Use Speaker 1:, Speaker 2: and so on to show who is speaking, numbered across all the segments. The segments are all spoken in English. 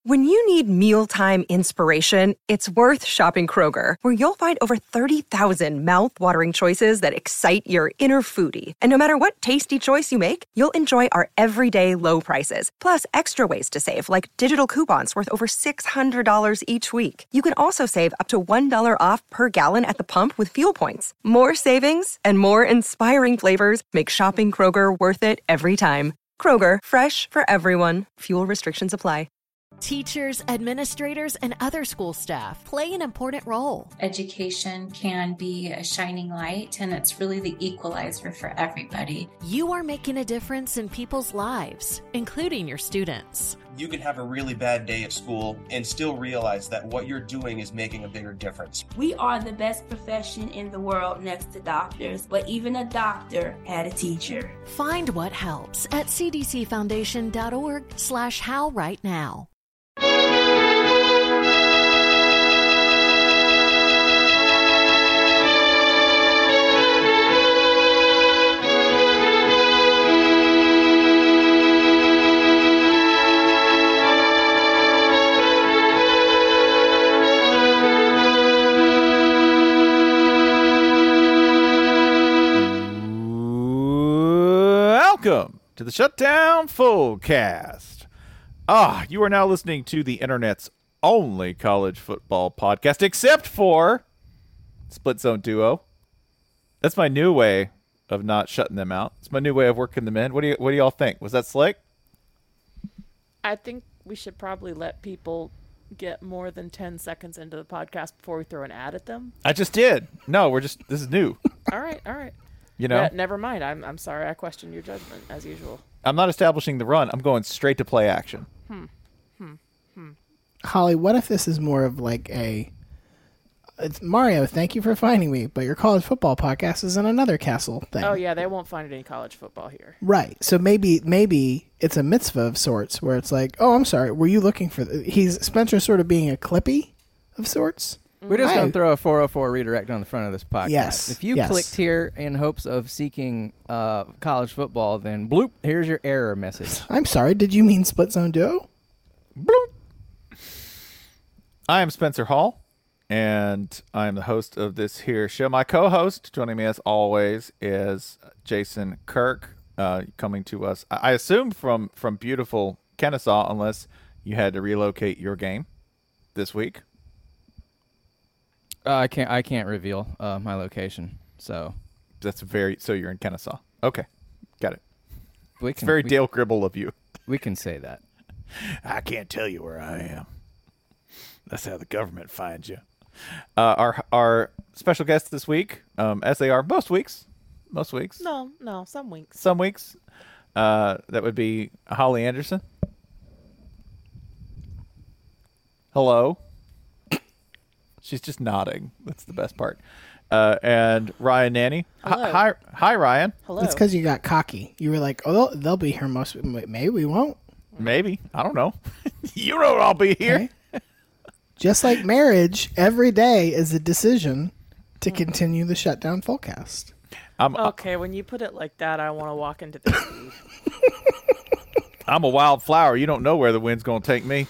Speaker 1: When you need mealtime inspiration, it's worth shopping Kroger, where you'll find over 30,000 mouth-watering choices that excite your inner foodie. And no matter what tasty choice you make, you'll enjoy our everyday low prices, plus extra ways to save, like digital coupons worth over $600 each week. You can also save up to $1 off per gallon at the pump with fuel points. More savings and more inspiring flavors make shopping Kroger worth it every time. Kroger, fresh for everyone. Fuel restrictions apply.
Speaker 2: Teachers, administrators, and other school staff play an important role.
Speaker 3: Education can be a shining light, and it's really the equalizer for everybody.
Speaker 2: You are making a difference in people's lives, including your students.
Speaker 4: You can have a really bad day at school and still realize that what you're doing is making a bigger difference.
Speaker 5: We are the best profession in the world next to doctors, but even a doctor had a teacher.
Speaker 2: Find what helps at cdcfoundation.org/how right now.
Speaker 6: Welcome to the Shutdown Fullcast. You are now listening to the internet's only college football podcast, except for Split Zone Duo. That's my new way of not shutting them out. It's my new way of working them in. What do y'all think? Was that slick?
Speaker 7: I think we should probably let people get more than 10 seconds into the podcast before we throw an ad at them.
Speaker 6: I just did. No, this is new.
Speaker 7: All right.
Speaker 6: You know?
Speaker 7: Never mind. I'm sorry. I question your judgment, as usual.
Speaker 6: I'm not establishing the run. I'm going straight to play action.
Speaker 8: Holly, what if this is more of like it's Mario, thank you for finding me, but your college football podcast is in another castle thing.
Speaker 7: Oh, yeah, they won't find any college football here.
Speaker 8: Right. So maybe it's a mitzvah of sorts where it's like, oh, I'm sorry, were you looking for... Spencer's sort of being a Clippy of sorts?
Speaker 9: We're just going to throw a 404 redirect on the front of this podcast.
Speaker 8: Yes.
Speaker 9: If you clicked here in hopes of seeking college football, then bloop, here's your error message.
Speaker 8: I'm sorry, did you mean Split Zone Duo?
Speaker 6: Bloop. I am Spencer Hall, and I am the host of this here show. My co-host, joining me as always, is Jason Kirk, coming to us, I assume, from beautiful Kennesaw, unless you had to relocate your game this week.
Speaker 9: I can't reveal my location, so
Speaker 6: so you're in Kennesaw. Okay, got it. It's
Speaker 9: Dale
Speaker 6: Gribble of you.
Speaker 9: We can say that.
Speaker 6: I can't tell you where I am. That's how the government finds you. Our special guest this week, as they are most weeks. No, some weeks. Some weeks. That would be Holly Anderson. Hello. She's just nodding. That's the best part. And Ryan Nanny.
Speaker 7: Hello.
Speaker 6: Hi, Ryan.
Speaker 7: Hello.
Speaker 8: It's because you got cocky. You were like, oh, they'll be here most... Maybe we won't.
Speaker 6: Maybe. I don't know. You know I'll be here.
Speaker 8: Okay. Just like marriage, every day is a decision to continue the Shutdown Fullcast.
Speaker 7: Okay, when you put it like that, I want to walk into the sea.
Speaker 6: I'm a wild flower. You don't know where the wind's going to take me.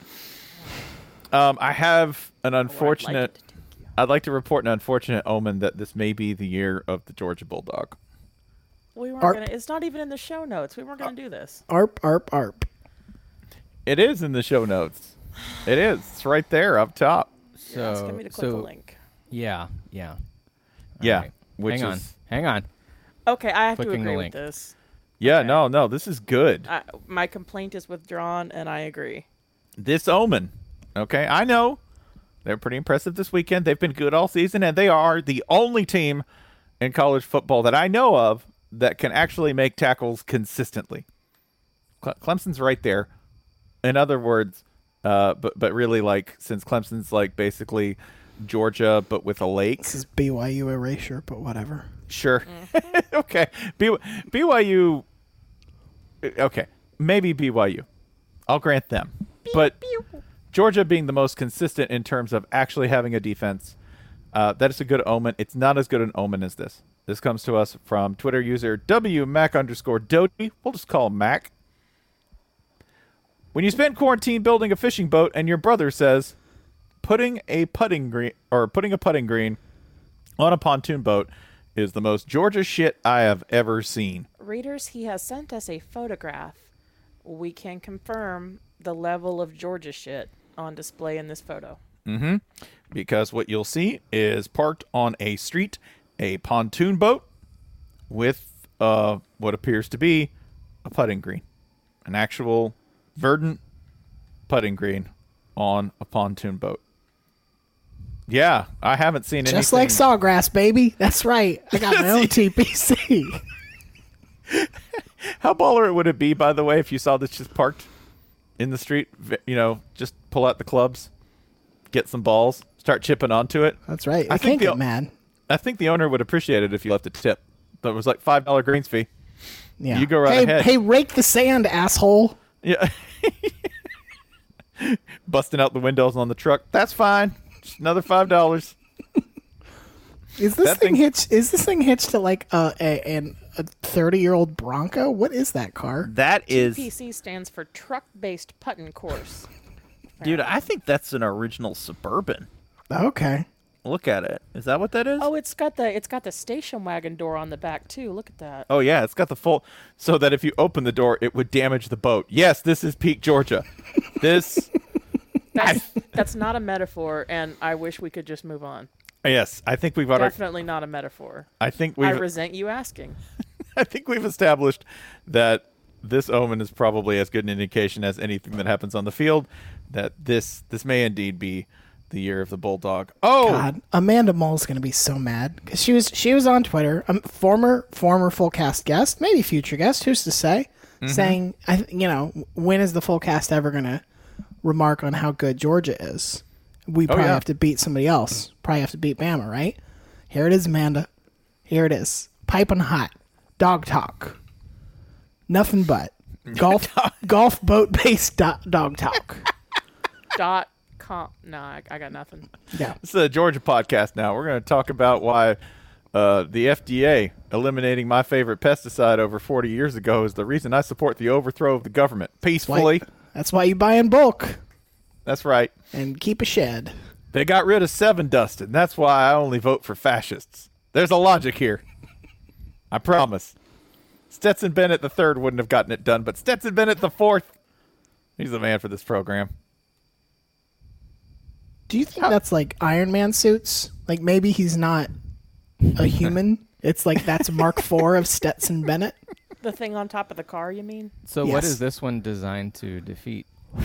Speaker 6: I have an unfortunate... I'd like to report an unfortunate omen that this may be the year of the Georgia Bulldog.
Speaker 7: We weren't gonna. It's not even in the show notes. We weren't going to do this.
Speaker 8: Arp, arp, arp.
Speaker 6: It is in the show notes. It is. It's right there up top.
Speaker 7: You're asking me to click the link.
Speaker 9: Yeah.
Speaker 6: Yeah.
Speaker 9: Right.
Speaker 6: Which
Speaker 9: Hang on.
Speaker 7: Okay, I have to
Speaker 9: Clicking the
Speaker 7: agree with
Speaker 9: link.
Speaker 7: this.
Speaker 6: Yeah,
Speaker 7: Okay.
Speaker 6: no, this is good.
Speaker 7: My complaint is withdrawn, and I agree.
Speaker 6: This omen. Okay, I know. They're pretty impressive this weekend. They've been good all season, and they are the only team in college football that I know of that can actually make tackles consistently. Clemson's right there. In other words, but really, like, since Clemson's like basically Georgia but with a lake.
Speaker 8: This is BYU erasure, but whatever.
Speaker 6: Sure. Okay. BYU. Okay. Maybe BYU. I'll grant them. But Georgia being the most consistent in terms of actually having a defense, that is a good omen. It's not as good an omen as this. This comes to us from Twitter user WMac_Doty. We'll just call him Mac. When you spend quarantine building a fishing boat and your brother says putting a putting green on a pontoon boat is the most Georgia shit I have ever seen.
Speaker 7: Readers, he has sent us a photograph. We can confirm the level of Georgia shit on display in this photo.
Speaker 6: Mm-hmm. Because what you'll see is parked on a street, a pontoon boat with what appears to be a putting green. An actual verdant putting green on a pontoon boat. Yeah, I haven't seen anything.
Speaker 8: Just like Sawgrass, baby. That's right. I got my own TPC.
Speaker 6: How baller would it be, by the way, if you saw this just parked in the street? You know, just pull out the clubs, get some balls, start chipping onto it.
Speaker 8: That's right.
Speaker 6: I
Speaker 8: can't get mad.
Speaker 6: I think the owner would appreciate it if you left a tip. That was like $5 greens fee.
Speaker 8: Yeah.
Speaker 6: You go right ahead.
Speaker 8: Hey, rake the sand, asshole.
Speaker 6: Yeah. Busting out the windows on the truck. That's fine. Just another $5.
Speaker 8: Is this thing hitched? Is this thing hitched to like a 30-year-old Bronco? What is that car?
Speaker 6: That is.
Speaker 7: TPC stands for Truck-Based Puttin' Course.
Speaker 6: Dude, I think that's an original Suburban.
Speaker 8: Okay.
Speaker 6: Look at it. Is that what that is?
Speaker 7: Oh, it's got the station wagon door on the back too. Look at that.
Speaker 6: Oh yeah, it's got the full, so that if you open the door, it would damage the boat. Yes, this is peak Georgia. This.
Speaker 7: That's not a metaphor, and I wish we could just move on.
Speaker 6: Yes, I think we've
Speaker 7: definitely not a metaphor.
Speaker 6: I
Speaker 7: resent you asking.
Speaker 6: I think we've established that this omen is probably as good an indication as anything that happens on the field that this may indeed be the year of the Bulldog. Oh
Speaker 8: God, Amanda Mull's gonna be so mad because she was on Twitter, former full cast guest, maybe future guest, who's to say, saying, when is the full cast ever gonna remark on how good Georgia is? We probably have to beat somebody else. Probably have to beat Bama, right? Here it is, Amanda. Here it is. Piping hot. Dog talk. Nothing but golf boat based dog talk.
Speaker 7: .com. No, I got nothing.
Speaker 8: Yeah.
Speaker 6: This is a Georgia podcast now. We're going to talk about why the FDA eliminating my favorite pesticide over 40 years ago is the reason I support the overthrow of the government peacefully.
Speaker 8: That's why you buy in bulk.
Speaker 6: That's right.
Speaker 8: And keep a shed.
Speaker 6: They got rid of 7 Dustin. That's why I only vote for fascists. There's a logic here. I promise. Stetson Bennett III wouldn't have gotten it done, but Stetson Bennett IV, he's the man for this program.
Speaker 8: Do you think that's like Iron Man suits? Like maybe he's not a human? It's like that's Mark IV of Stetson Bennett?
Speaker 7: The thing on top of the car, you mean?
Speaker 9: So what is this one designed to defeat?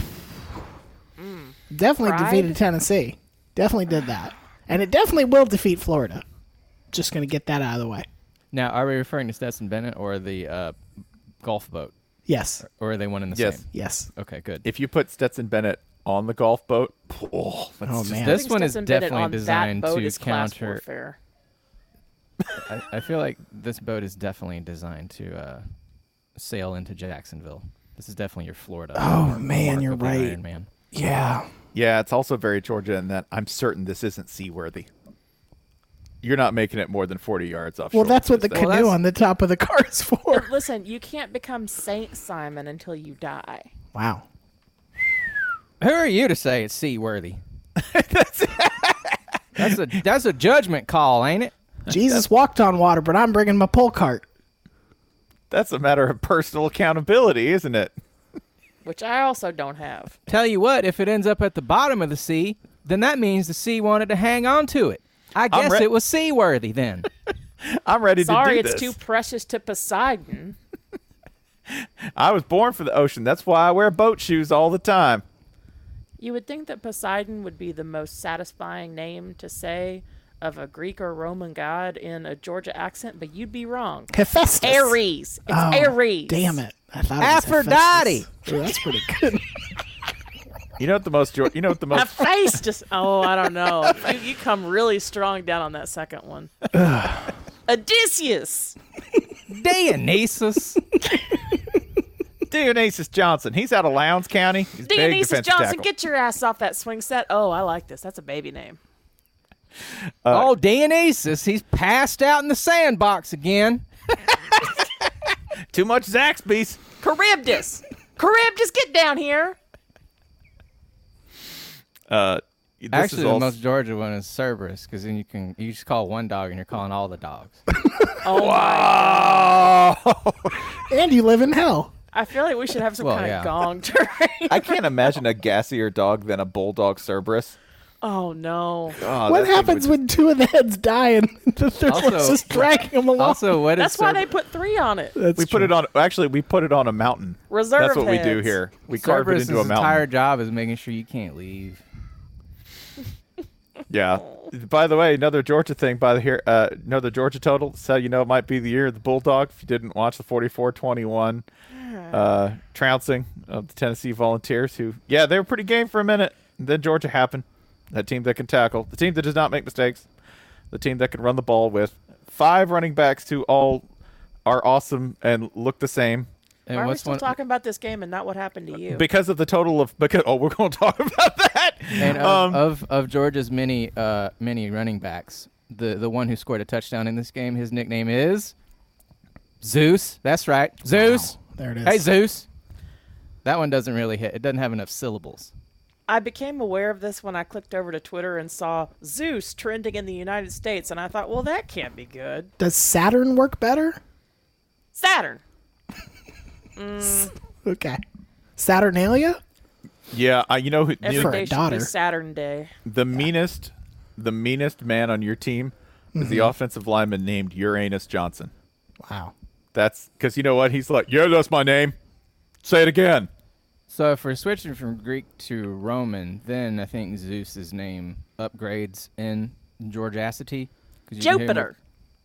Speaker 8: Definitely
Speaker 7: Pride?
Speaker 8: defeated Tennessee. Definitely did that. And it definitely will defeat Florida. Just going to get that out of the way.
Speaker 9: Now, are we referring to Stetson Bennett or the golf boat?
Speaker 8: Yes.
Speaker 9: Or are they one in the
Speaker 6: Yes.
Speaker 9: same?
Speaker 8: Yes.
Speaker 9: Okay, good.
Speaker 6: If you put Stetson Bennett on the golf boat,
Speaker 8: man.
Speaker 9: This one is
Speaker 7: Stetson Bennett
Speaker 9: definitely
Speaker 7: on
Speaker 9: designed
Speaker 7: that boat
Speaker 9: to
Speaker 7: is class
Speaker 9: counter.
Speaker 7: warfare.
Speaker 9: I feel like this boat is definitely designed to sail into Jacksonville. This is definitely your Florida.
Speaker 8: Oh, man, you're
Speaker 9: Open
Speaker 8: right.
Speaker 9: Iron Man.
Speaker 8: Yeah.
Speaker 6: yeah, it's also very Georgia in that I'm certain this isn't seaworthy. You're not making it more than 40 yards offshore.
Speaker 8: Well, that's what the
Speaker 6: Just
Speaker 8: canoe on the top of the car is for.
Speaker 7: But listen, you can't become Saint Simon until you die.
Speaker 8: Wow.
Speaker 9: Who are you to say it's seaworthy? That's a judgment call, ain't it?
Speaker 8: Jesus walked on water, but I'm bringing my pull cart.
Speaker 6: That's a matter of personal accountability, isn't it?
Speaker 7: Which I also don't have.
Speaker 9: Tell you what, if it ends up at the bottom of the sea, then that means the sea wanted to hang on to it. I guess it was seaworthy then.
Speaker 6: I'm ready
Speaker 7: Sorry,
Speaker 6: to do
Speaker 7: it's
Speaker 6: this.
Speaker 7: too precious to Poseidon.
Speaker 6: I was born for the ocean. That's why I wear boat shoes all the time.
Speaker 7: You would think that Poseidon would be the most satisfying name to say of a Greek or Roman god in a Georgia accent, but you'd be wrong.
Speaker 8: Hephaestus.
Speaker 7: Ares. It's Ares.
Speaker 8: Damn it. I thought
Speaker 9: Aphrodite.
Speaker 8: It was Hephaestus. Ooh, that's pretty good.
Speaker 6: You know what the most
Speaker 7: A face just, I don't know. You come really strong down on that second one. Odysseus.
Speaker 9: Dionysus.
Speaker 6: Dionysus Johnson. He's out of Lowndes County. He's big
Speaker 7: Dionysus
Speaker 6: defensive
Speaker 7: Johnson,
Speaker 6: tackle.
Speaker 7: get your ass off that swing set. Oh, I like this. That's a baby name.
Speaker 9: Dionysus, he's passed out in the sandbox again.
Speaker 6: Too much Zaxby's.
Speaker 7: Charybdis. Charybdis, get down here.
Speaker 9: Actually, the most Georgia one is Cerberus, because then you just call one dog and you're calling all the dogs.
Speaker 7: Oh my God.
Speaker 8: And you live in hell.
Speaker 7: I feel like we should have some kind of gong terrain.
Speaker 6: I can't imagine a gassier dog than a bulldog Cerberus.
Speaker 7: Oh no!
Speaker 6: Oh,
Speaker 8: what happens when two of the heads die and the third one's just dragging them along?
Speaker 9: Also, what is
Speaker 7: That's why they put 3 on it.
Speaker 6: We put it on a mountain.
Speaker 7: Reserve
Speaker 6: That's what
Speaker 7: heads.
Speaker 6: we do here. We carve it into a mountain.
Speaker 9: entire job is making sure you can't leave.
Speaker 6: Yeah. By the way, another Georgia thing. Another Georgia total. So you know it might be the year of the Bulldog. If you didn't watch the 44-21 trouncing of the Tennessee Volunteers, who they were pretty game for a minute. And then Georgia happened. That team that can tackle, the team that does not make mistakes, the team that can run the ball with 5 running backs who all are awesome and look the same.
Speaker 9: And
Speaker 7: why are we still talking about this game and not what happened to you?
Speaker 6: Because of the total of we're going to talk about that.
Speaker 9: And of Georgia's many running backs, the one who scored a touchdown in this game, his nickname is Zeus. That's right, Zeus.
Speaker 8: Wow. There it is.
Speaker 9: Hey, Zeus. That one doesn't really hit. It doesn't have enough syllables.
Speaker 7: I became aware of this when I clicked over to Twitter and saw Zeus trending in the United States, and I thought, well, that can't be good.
Speaker 8: Does Saturn work better?
Speaker 7: Saturn.
Speaker 8: Okay. Saturnalia?
Speaker 6: Yeah, you know who?
Speaker 7: Every
Speaker 8: For
Speaker 7: day
Speaker 8: a
Speaker 7: should
Speaker 8: daughter.
Speaker 7: be Saturn Day.
Speaker 6: The meanest man on your team is the offensive lineman named Uranus Johnson.
Speaker 8: Wow.
Speaker 6: That's because you know what? He's like, yeah, that's my name. Say it again.
Speaker 9: So if we're switching from Greek to Roman, then I think Zeus's name upgrades in Georgiacity.
Speaker 7: Jupiter.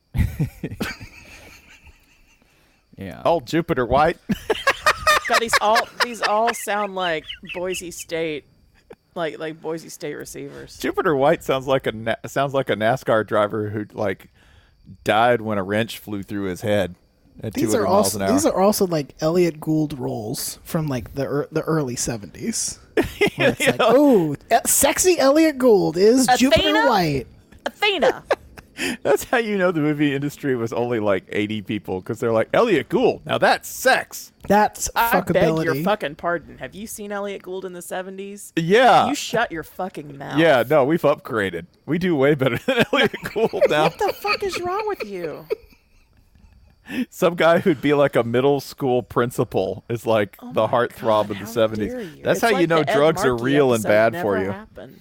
Speaker 9: Yeah.
Speaker 6: Oh, Jupiter White.
Speaker 7: God, these all sound like Boise State, like Boise State receivers.
Speaker 6: Jupiter White sounds like a NASCAR driver who died when a wrench flew through his head at 200 miles an hour.
Speaker 8: These are also like Elliot Gould roles from like the early 70s. Where it's like, sexy Elliot Gould is
Speaker 7: Athena?
Speaker 8: Jupiter White.
Speaker 7: Athena.
Speaker 6: That's how you know the movie industry was only like 80 people, because they're like, Elliot Gould, now that's sex.
Speaker 8: That's
Speaker 7: I beg
Speaker 8: fuckability.
Speaker 7: your fucking pardon. Have you seen Elliot Gould in the 70s?
Speaker 6: Yeah.
Speaker 7: You shut your fucking mouth.
Speaker 6: Yeah, no, we've upgraded. We do way better than Elliot Gould now.
Speaker 7: What the fuck is wrong with you?
Speaker 6: Some guy who'd be like a middle school principal is like the heartthrob of the
Speaker 7: How
Speaker 6: 70s.
Speaker 7: dare you.
Speaker 6: That's
Speaker 7: It's
Speaker 6: how
Speaker 7: like
Speaker 6: you know
Speaker 7: the Ed
Speaker 6: drugs are
Speaker 7: Markey
Speaker 6: real and
Speaker 7: episode
Speaker 6: bad
Speaker 7: never
Speaker 6: for you.
Speaker 7: Happened.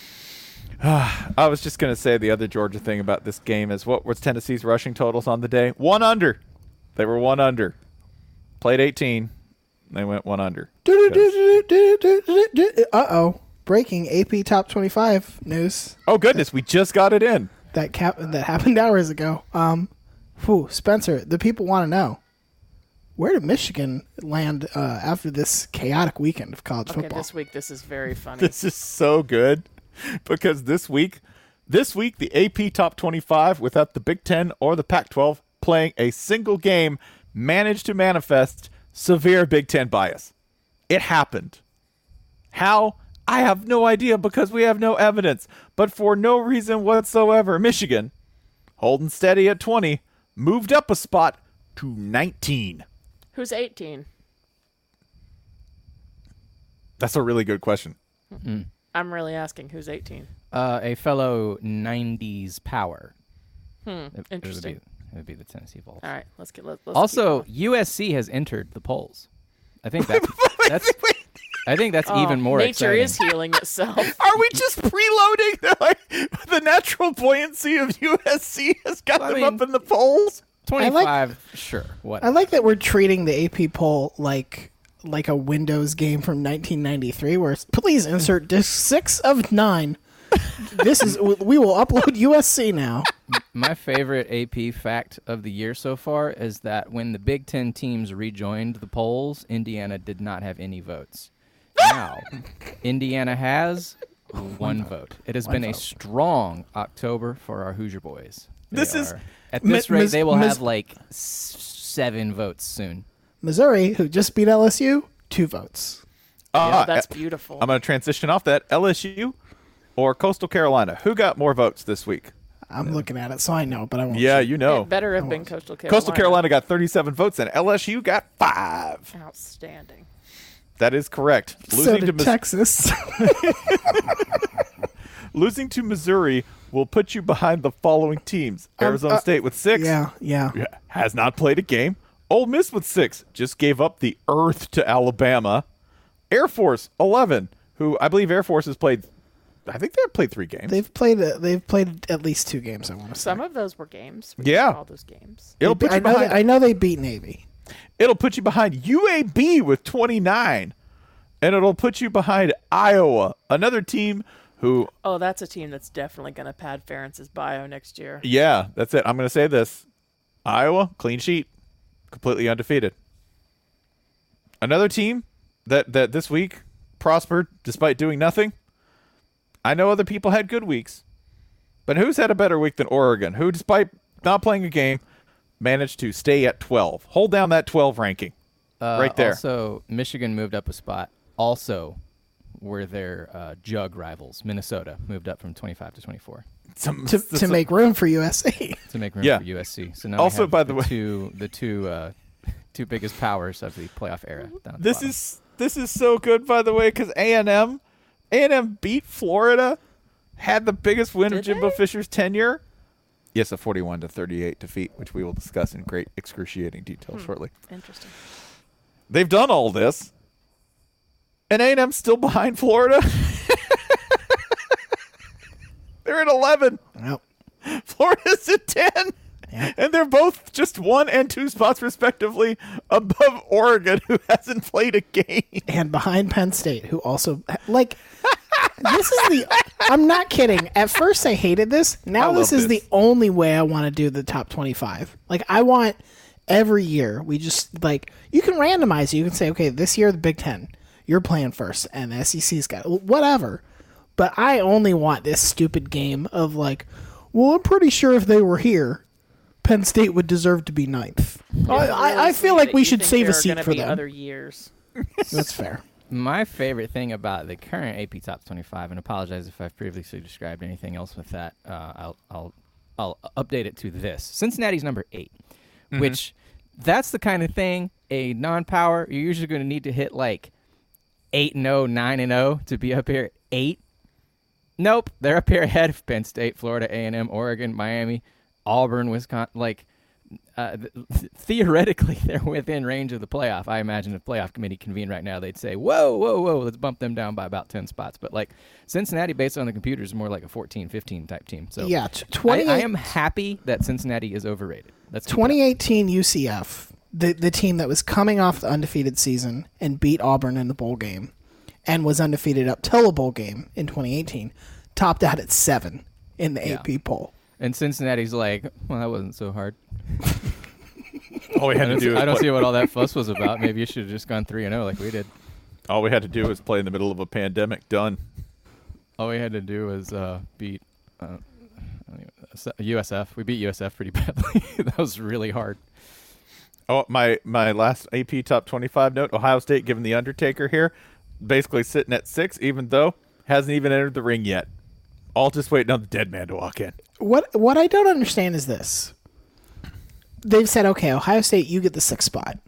Speaker 6: I was just going to say the other Georgia thing about this game is what was Tennessee's rushing totals on the day? 1 under. They were 1 under. Played 18. They went 1 under.
Speaker 8: Uh-oh. Breaking AP Top 25 news.
Speaker 6: Oh, goodness. We just got it in.
Speaker 8: That happened hours ago. Spencer, the people want to know, where did Michigan land after this chaotic weekend of college
Speaker 7: Okay,
Speaker 8: football?
Speaker 7: this week this is very funny.
Speaker 6: This is so good because this week the AP Top 25 without the Big Ten or the Pac-12 playing a single game managed to manifest severe Big Ten bias. It happened. How? I have no idea because we have no evidence. But for no reason whatsoever, Michigan, holding steady at 20, moved up a spot to 19.
Speaker 7: Who's 18?
Speaker 6: That's a really good question.
Speaker 7: I'm really asking who's 18.
Speaker 9: A fellow 90s power.
Speaker 7: Interesting.
Speaker 9: It would be the Tennessee Vols.
Speaker 7: All right, let's
Speaker 9: Also,
Speaker 7: keep going.
Speaker 9: USC has entered the polls. I think that's even more
Speaker 7: nature
Speaker 9: exciting.
Speaker 7: is healing itself.
Speaker 6: Are we just preloading? Like, the natural buoyancy of USC has got them up in the polls?
Speaker 9: 25, sure. What?
Speaker 8: I like that we're treating the AP poll like a Windows game from 1993, where it's, please insert disc 6 of 9. We will upload USC now.
Speaker 9: My favorite AP fact of the year so far is that when the Big Ten teams rejoined the polls, Indiana did not have any votes. Now, Indiana has 1 vote. It has been a strong October for our Hoosier boys. At this rate, they will have like 7 votes soon.
Speaker 8: Missouri, who just beat LSU, 2 votes.
Speaker 7: Yeah, that's beautiful.
Speaker 6: I'm going to transition off that. LSU or Coastal Carolina? Who got more votes this week?
Speaker 8: I'm looking at it, so I know, but I won't.
Speaker 6: Yeah, you know.
Speaker 7: It better have been Coastal Carolina.
Speaker 6: Coastal Carolina got 37 votes, and LSU got 5.
Speaker 7: Outstanding.
Speaker 6: That is correct.
Speaker 8: So did Texas.
Speaker 6: Losing to Missouri will put you behind the following teams. Arizona State with 6.
Speaker 8: Yeah.
Speaker 6: Has not played a game. Ole Miss with 6. Just gave up the earth to Alabama. Air Force 11, who I believe Air Force has played. I think they've played 3 games.
Speaker 8: They've played at least 2 games, I want to say.
Speaker 7: Some of those were games.
Speaker 6: Yeah.
Speaker 7: All those games.
Speaker 8: I know they beat Navy.
Speaker 6: It'll put you behind UAB with 29. And it'll put you behind Iowa, another team who...
Speaker 7: Oh, that's a team that's definitely going to pad Ferentz's bio next year.
Speaker 6: Yeah, that's it. I'm going to say this. Iowa, clean sheet, completely undefeated. Another team that this week prospered despite doing nothing. I know other people had good weeks, but who's had a better week than Oregon, who, despite not playing a game, managed to stay at 12. Hold down that 12 ranking right there.
Speaker 9: Also, Michigan moved up a spot. Also, were their jug rivals. Minnesota moved up from 25 to 24.
Speaker 8: To make room for USC.
Speaker 9: To make room for USC. So now
Speaker 6: also,
Speaker 9: we have
Speaker 6: by the way,
Speaker 9: the two biggest powers of the playoff era. Down at the
Speaker 6: This
Speaker 9: bottom.
Speaker 6: is so good, by the way, because A&M beat Florida, had the biggest win of Jimbo Fisher's tenure. Yes, a 41-38 defeat, which we will discuss in great excruciating detail shortly.
Speaker 7: Interesting.
Speaker 6: They've done all this, and A&M's still behind Florida. They're at 11.
Speaker 8: Yep.
Speaker 6: Florida's at 10.
Speaker 8: Yep.
Speaker 6: And they're both just 1 and 2 spots, respectively, above Oregon, who hasn't played a game.
Speaker 8: And behind Penn State, who also, this is I'm not kidding. At first, I hated this. Now this is the only way I want to do the top 25. I want every year, we just, you can randomize it. You can say, okay, this year, the Big Ten, you're playing first, and the SEC's got whatever. But I only want this stupid game of, well, I'm pretty sure if they were here, Penn State would deserve to be 9th. I feel like we should save a seat for them.
Speaker 7: Other years.
Speaker 8: That's fair.
Speaker 9: My favorite thing about the current AP Top 25, and apologize if I've previously described anything else with that, I'll update it to this. Cincinnati's number 8, which that's the kind of thing, a non-power, you're usually going to need to hit 8-0, 9-0 to be up here at 8. Nope, they're up here ahead of Penn State, Florida, A&M, Oregon, Miami, Auburn, Wisconsin. Theoretically, they're within range of the playoff. I imagine if playoff committee convened right now, they'd say, whoa, let's bump them down by about 10 spots. But Cincinnati, based on the computers, is more like a 14-15 type team. So
Speaker 8: yeah,
Speaker 9: I am happy that Cincinnati is overrated. That's
Speaker 8: 2018 UCF, the team that was coming off the undefeated season and beat Auburn in the bowl game, and was undefeated up till a bowl game in 2018, topped out at 7 in the AP poll.
Speaker 9: And Cincinnati's well, that wasn't so hard.
Speaker 6: All we had to do
Speaker 9: I don't see what all that fuss was about. Maybe you should have just gone 3-0 like we did.
Speaker 6: All we had to do was play in the middle of a pandemic. Done.
Speaker 9: All we had to do was beat USF. We beat USF pretty badly. That was really hard.
Speaker 6: Oh, my last AP Top 25 note, Ohio State giving the Undertaker here, basically sitting at 6, even though hasn't even entered the ring yet. All just waiting on the dead man to walk in.
Speaker 8: What I don't understand is this. They've said, okay, Ohio State, you get the 6th spot.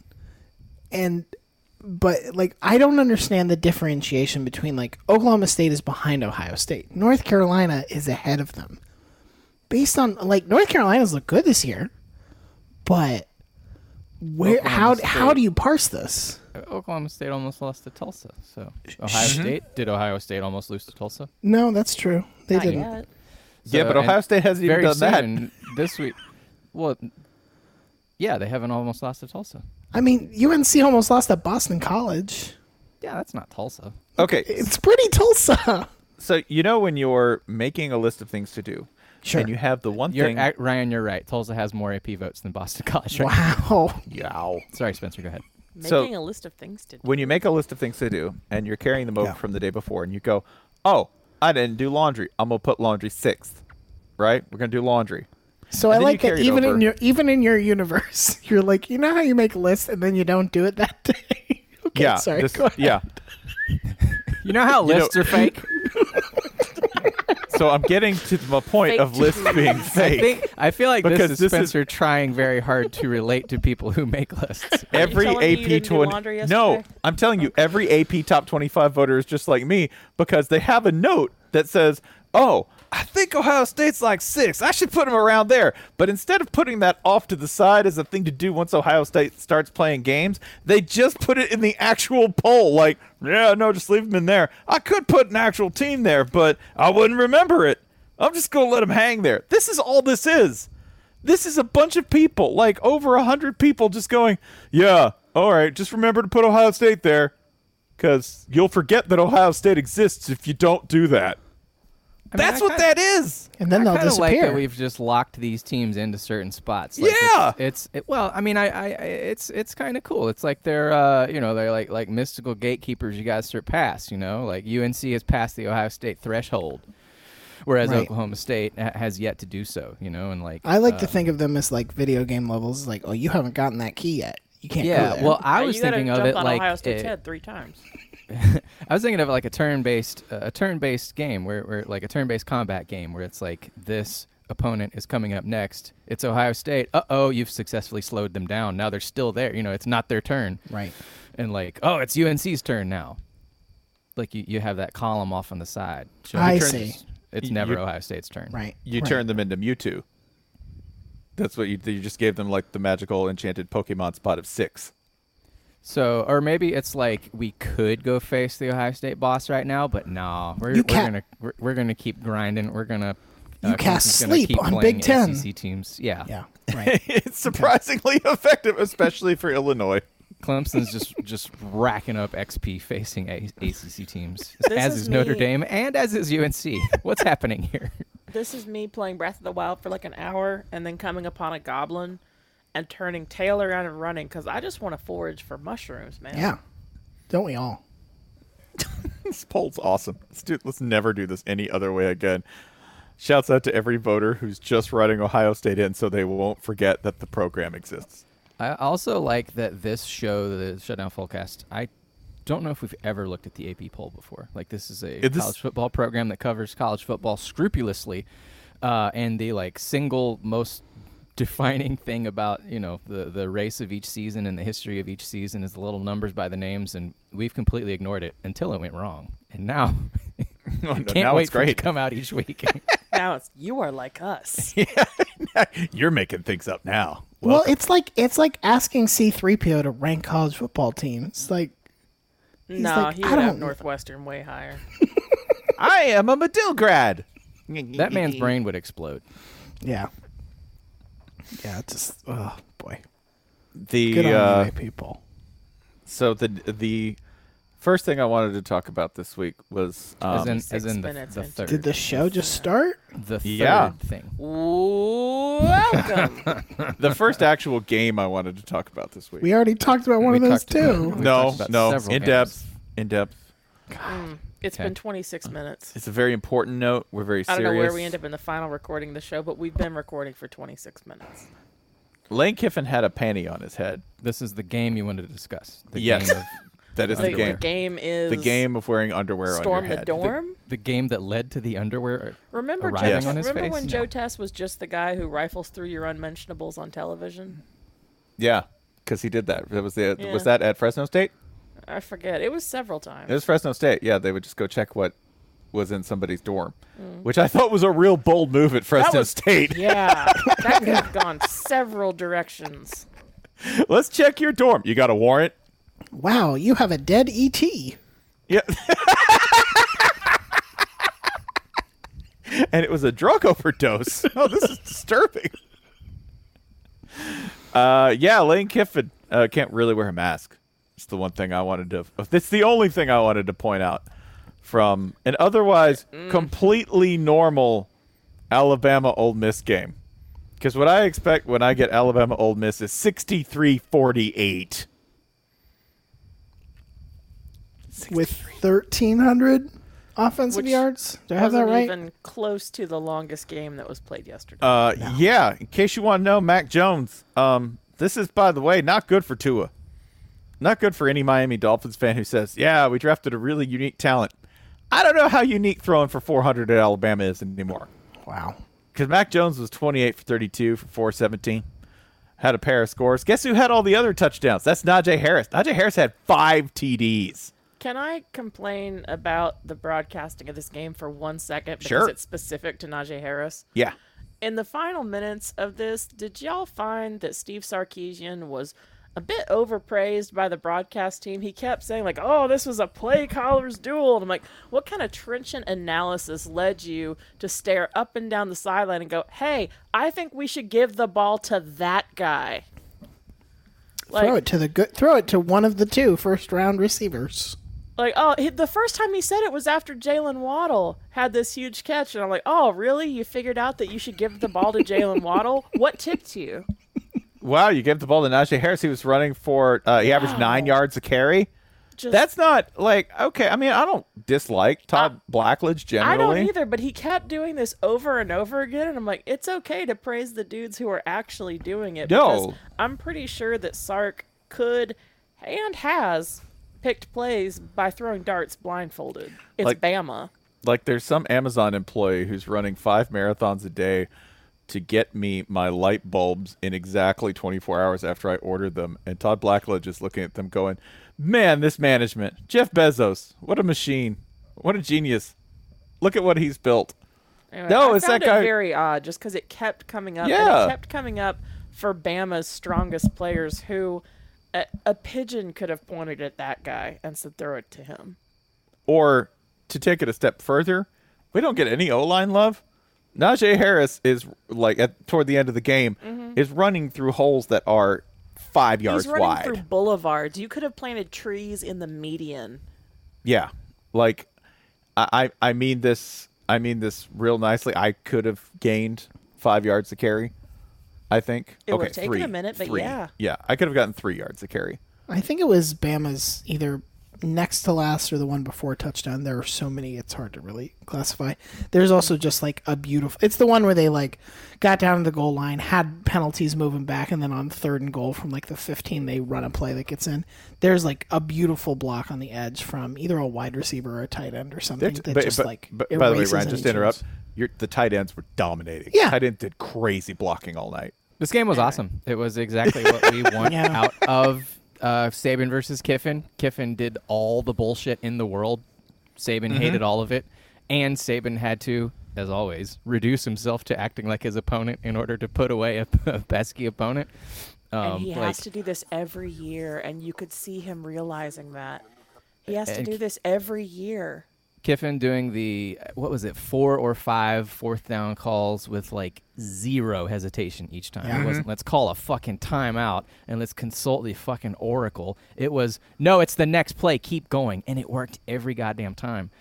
Speaker 8: But I don't understand the differentiation between Oklahoma State is behind Ohio State. North Carolina is ahead of them. Based on North Carolina's look good this year. But how do you parse this?
Speaker 9: Oklahoma State almost lost to Tulsa. So did Ohio State almost lose to Tulsa?
Speaker 8: No, that's true. They
Speaker 7: Not
Speaker 8: didn't.
Speaker 7: yet.
Speaker 6: Yeah, but Ohio State hasn't even done that.
Speaker 9: This week. Well, yeah, they haven't almost lost to Tulsa.
Speaker 8: I mean, UNC almost lost at Boston College.
Speaker 9: Yeah, that's not Tulsa.
Speaker 6: Okay.
Speaker 8: It's pretty Tulsa.
Speaker 6: So, when you're making a list of things to do,
Speaker 8: sure,
Speaker 6: and you have the one thing...
Speaker 9: Ryan, you're right. Tulsa has more AP votes than Boston College. Right?
Speaker 8: Wow.
Speaker 6: Yow.
Speaker 9: Sorry, Spencer, go ahead.
Speaker 7: Making a list of things to do.
Speaker 6: When you make a list of things to do, and you're carrying them over from the day before, and you go, oh, I didn't do laundry. I'm going to put laundry 6th, right? We're going to do laundry.
Speaker 8: So I like that even in your universe, you're you know how you make lists and then you don't do it that day? Okay,
Speaker 6: yeah,
Speaker 8: sorry. Go ahead.
Speaker 6: Yeah.
Speaker 9: You know how lists are fake?
Speaker 6: So I'm getting to the point
Speaker 7: Fake
Speaker 6: of lists being fake.
Speaker 9: I feel like
Speaker 6: Because
Speaker 9: this is Spencer trying very hard to relate to people who make lists.
Speaker 6: Every
Speaker 7: telling me you
Speaker 6: AP
Speaker 7: didn't do
Speaker 6: 20
Speaker 7: laundry
Speaker 6: No,
Speaker 7: yesterday?
Speaker 6: I'm telling you, every AP top 25 voter is just like me because they have a note that says, "Oh, I think Ohio State's like 6. I should put them around there." But instead of putting that off to the side as a thing to do once Ohio State starts playing games, they just put it in the actual poll. Like, yeah, no, just leave them in there. I could put an actual team there, but I wouldn't remember it. I'm just going to let them hang there. This is all this is. This is a bunch of people, like over 100 people just going, yeah, all right, just remember to put Ohio State there because you'll forget that Ohio State exists if you don't do that. That's what that is.
Speaker 8: And then they'll
Speaker 9: I like
Speaker 8: disappear.
Speaker 9: that we've just locked these teams into certain spots. Like
Speaker 6: Yeah.
Speaker 9: Well, I mean, it's kind of cool. It's like they're they're like mystical gatekeepers you guys surpass. Like UNC has passed the Ohio State threshold, whereas
Speaker 8: Right.
Speaker 9: Oklahoma State has yet to do so. And like
Speaker 8: I like to think of them as like video game levels. Like, oh, you haven't gotten that key yet. You can't go there.
Speaker 9: Well, I was
Speaker 7: you gotta
Speaker 9: thinking of
Speaker 7: jump
Speaker 9: it
Speaker 7: on
Speaker 9: like
Speaker 7: Ohio State's head 3 times.
Speaker 9: I was thinking of it like a turn-based game where like a turn-based combat game where it's like this opponent is coming up next. It's Ohio State. Uh-oh, you've successfully slowed them down. Now they're still there. It's not their turn.
Speaker 8: Right.
Speaker 9: And like, oh, it's UNC's turn now. Like you have that column off on the side.
Speaker 8: I see.
Speaker 9: It's never Ohio State's turn.
Speaker 8: Right.
Speaker 6: You
Speaker 8: right.
Speaker 6: turn them into Mewtwo. That's what you just gave them, like the magical enchanted Pokemon spot of 6.
Speaker 9: So, or maybe it's like we could go face the Ohio State boss right now, but no, we're gonna keep grinding. We're gonna
Speaker 8: You cast
Speaker 9: Clemson's gonna
Speaker 8: sleep
Speaker 9: keep
Speaker 8: on
Speaker 9: playing
Speaker 8: Big Ten.
Speaker 9: ACC teams. Yeah.
Speaker 8: Yeah. Right.
Speaker 6: It's surprisingly effective, especially for Illinois.
Speaker 9: Clemson's just racking up XP facing ACC teams,
Speaker 7: This
Speaker 9: as
Speaker 7: is
Speaker 9: is Notre
Speaker 7: me.
Speaker 9: Dame and as is UNC. What's happening here?
Speaker 7: This is me playing Breath of the Wild for like an hour and then coming upon a goblin and turning tail around and running because I just want to forage for mushrooms, man.
Speaker 8: Yeah. Don't we all?
Speaker 6: This poll's awesome. Let's never do this any other way again. Shouts out to every voter who's just writing Ohio State in so they won't forget that the program exists.
Speaker 9: I also like that this show, the Shutdown Fullcast, I don't know if we've ever looked at the AP poll before. Like, this is a college football program that covers college football scrupulously, and the like single most defining thing about the race of each season and the history of each season is the little numbers by the names, and we've completely ignored it until it went wrong, and now can't
Speaker 6: now
Speaker 9: wait
Speaker 6: it's
Speaker 9: for it
Speaker 6: great.
Speaker 9: to come out each week.
Speaker 7: Now it's you are like us.
Speaker 6: You're making things up now.
Speaker 8: Well, it's like asking C-3PO to rank college football teams. Like,
Speaker 7: No,
Speaker 8: like,
Speaker 7: he
Speaker 8: I
Speaker 7: would have
Speaker 8: don't-
Speaker 7: Northwestern way higher.
Speaker 6: I am a Medill grad.
Speaker 9: That man's brain would explode.
Speaker 8: yeah. Yeah, it's just, oh, boy.
Speaker 6: The
Speaker 8: Good on you, people.
Speaker 6: so the first thing I wanted to talk about this week was
Speaker 9: As in
Speaker 7: 6
Speaker 9: the
Speaker 7: minutes into
Speaker 9: third.
Speaker 8: Did the show just start?
Speaker 9: The third
Speaker 6: Yeah.
Speaker 9: thing.
Speaker 7: Welcome.
Speaker 6: the first actual game I wanted to talk about this week.
Speaker 8: We already talked about one
Speaker 9: We
Speaker 8: of those,
Speaker 9: talked about-
Speaker 8: too.
Speaker 9: we
Speaker 6: No,
Speaker 9: talked about
Speaker 6: no,
Speaker 9: several
Speaker 6: in
Speaker 9: games.
Speaker 6: depth.
Speaker 7: It's
Speaker 9: Okay.
Speaker 7: been 26 minutes.
Speaker 6: It's a very important note. We're very
Speaker 7: I
Speaker 6: serious.
Speaker 7: don't know where we end up in the final recording of the show, but we've been recording for 26 minutes.
Speaker 6: Lane Kiffin had a panty on his head.
Speaker 9: This is the game you wanted to discuss. The
Speaker 6: Yes.
Speaker 9: game of
Speaker 6: That is
Speaker 7: The
Speaker 6: the game.
Speaker 7: game is
Speaker 6: The game of wearing underwear
Speaker 7: Storm
Speaker 6: on your
Speaker 7: the
Speaker 6: head.
Speaker 7: Dorm.
Speaker 9: the game that led to the underwear.
Speaker 7: Remember,
Speaker 9: arriving
Speaker 7: Joe,
Speaker 9: on his
Speaker 7: remember
Speaker 9: face?
Speaker 7: when
Speaker 9: No.
Speaker 7: Joe Tess was just the guy who rifles through your unmentionables on television?
Speaker 6: Yeah, because he did that. Was
Speaker 7: Yeah.
Speaker 6: that at Fresno State?
Speaker 7: I forget. It was several times.
Speaker 6: It was Fresno State. Yeah, they would just go check what was in somebody's dorm, which I thought was a real bold move at Fresno
Speaker 7: was-
Speaker 6: State.
Speaker 7: Yeah, that could have gone several directions.
Speaker 6: Let's check your dorm. You got a warrant?
Speaker 8: Wow, you have a dead ET.
Speaker 6: Yeah. And it was a drug overdose. Oh, this is disturbing. Yeah, Lane Kiffin can't really wear a mask. It's the one thing I wanted to. It's the only thing I wanted to point out from an otherwise completely normal Alabama Ole Miss game. Because what I expect when I get Alabama Ole Miss is 63-48.
Speaker 8: With 1,300 offensive
Speaker 7: Which
Speaker 8: yards. Do I have that
Speaker 7: Wasn't
Speaker 8: right?
Speaker 7: even close to the longest game that was played yesterday.
Speaker 6: Yeah, in case you want to know, Mac Jones, this is, by the way, not good for Tua. Not good for any Miami Dolphins fan who says, yeah, we drafted a really unique talent. I don't know how unique throwing for 400 at Alabama is anymore.
Speaker 8: Wow.
Speaker 6: Because Mac Jones was 28 for 32 for 417. Had a pair of scores. Guess who had all the other touchdowns? That's Najee Harris. Najee Harris had 5 TDs.
Speaker 7: Can I complain about the broadcasting of this game for 1 second because
Speaker 6: Sure.
Speaker 7: it's specific to Najee Harris?
Speaker 6: Yeah.
Speaker 7: In the final minutes of this, did y'all find that Steve Sarkisian was a bit overpraised by the broadcast team? He kept saying, like, oh, this was a play caller's duel. And I'm like, what kind of trenchant analysis led you to stare up and down the sideline and go, hey, I think we should give the ball to that guy? Like,
Speaker 8: Throw it to one of the 2 first-round receivers.
Speaker 7: Like, oh, the first time he said it was after Jalen Waddle had this huge catch. And I'm like, oh, really? You figured out that you should give the ball to Jalen Waddle? What tipped you?
Speaker 6: Wow, you gave the ball to Najee Harris. He was running for, he averaged 9 yards a carry. That's not, like, okay. I mean, I don't dislike Todd Blackledge generally.
Speaker 7: I don't either, but he kept doing this over and over again. And I'm like, it's okay to praise the dudes who are actually doing it.
Speaker 6: No.
Speaker 7: Because I'm pretty sure that Sark could and has picked plays by throwing darts blindfolded. It's
Speaker 6: Like-
Speaker 7: Bama.
Speaker 6: Like, there's some Amazon employee who's running 5 marathons a day to get me my light bulbs in exactly 24 hours after I ordered them. And Todd Blackledge is looking at them going, man, this management. Jeff Bezos, what a machine. What a genius. Look at what he's built.
Speaker 7: Anyway,
Speaker 6: No,
Speaker 7: I
Speaker 6: it's
Speaker 7: found
Speaker 6: that guy-
Speaker 7: it very odd just because it kept coming up.
Speaker 6: Yeah.
Speaker 7: And it kept coming up for Bama's strongest players who a pigeon could have pointed at that guy and said throw it to him.
Speaker 6: Or, to take it a step further, we don't get any O-line love. Najee Harris is, like, toward the end of the game, is running through holes that are 5 yards
Speaker 7: He's running
Speaker 6: wide.
Speaker 7: through boulevards. You could have planted trees in the median.
Speaker 6: Yeah, like I mean this real nicely. I could have gained 5 yards to carry. I think
Speaker 7: It would have taken
Speaker 6: 3,
Speaker 7: a minute, but
Speaker 6: 3.
Speaker 7: yeah.
Speaker 6: I could have gotten 3 yards to carry.
Speaker 8: I think it was Bama's either next to last or the one before touchdown. There are so many, it's hard to really classify. There's also just like a beautiful, it's the one where they like got down to the goal line, had penalties moving back, and then on 3rd and goal from like the 15, they run a play that gets in. There's like a beautiful block on the edge from either a wide receiver or a tight end or something that
Speaker 6: By the way,
Speaker 8: erases
Speaker 6: Ryan, just to
Speaker 8: any
Speaker 6: interrupt,
Speaker 8: chance.
Speaker 6: the tight ends were dominating.
Speaker 8: Yeah.
Speaker 6: Tight end did crazy blocking all night.
Speaker 9: This game was awesome. It was exactly what we want
Speaker 8: Yeah.
Speaker 9: out of Saban versus Kiffin. Kiffin did all the bullshit in the world. Saban hated all of it. And Saban had to, as always, reduce himself to acting like his opponent in order to put away a pesky opponent.
Speaker 7: And he has to do this every year, and you could see him realizing that. He has to do this every year.
Speaker 9: Kiffin doing the, 4 or 5 fourth down calls with like 0 hesitation each time. It wasn't, let's call a fucking timeout and let's consult the fucking oracle. It was, no, it's the next play, keep going. And it worked every goddamn time.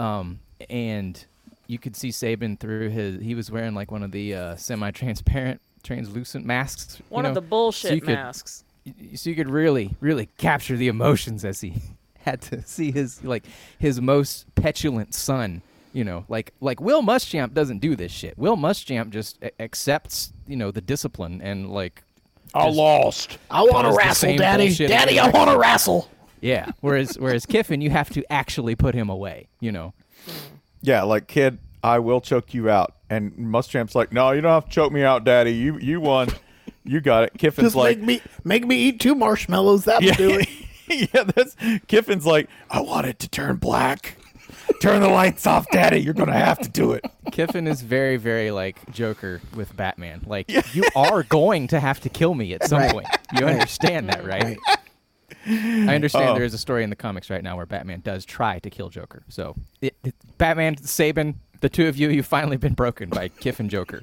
Speaker 9: And you could see Saban through he was wearing like one of the semi-transparent, translucent masks.
Speaker 7: One of the bullshit masks.
Speaker 9: So you could really, really capture the emotions as he had to see his most petulant son, like Will Muschamp doesn't do this shit. Will Muschamp just accepts, the discipline and like
Speaker 6: I lost.
Speaker 8: I want to
Speaker 9: does the
Speaker 8: wrestle,
Speaker 9: same
Speaker 8: Daddy.
Speaker 9: bullshit
Speaker 8: Daddy,
Speaker 9: every
Speaker 8: I want to wrestle.
Speaker 9: yeah. Whereas Kiffin, you have to actually put him away,
Speaker 6: Yeah, like, kid, I will choke you out. And Muschamp's like, no, you don't have to choke me out, Daddy. You won. You got it. Kiffin's
Speaker 8: Just
Speaker 6: like,
Speaker 8: make me eat 2 marshmallows. That'll do it.
Speaker 6: yeah, Kiffin's like, I want it to turn black. Turn the lights off, Daddy. You're gonna have to do it.
Speaker 9: Kiffin is very, very like Joker with Batman. Like, you are going to have to kill me at some point. You understand that, right? I understand there is a story in the comics right now where Batman does try to kill Joker. So, Batman, Saban, the two of you've finally been broken by Kiffin Joker.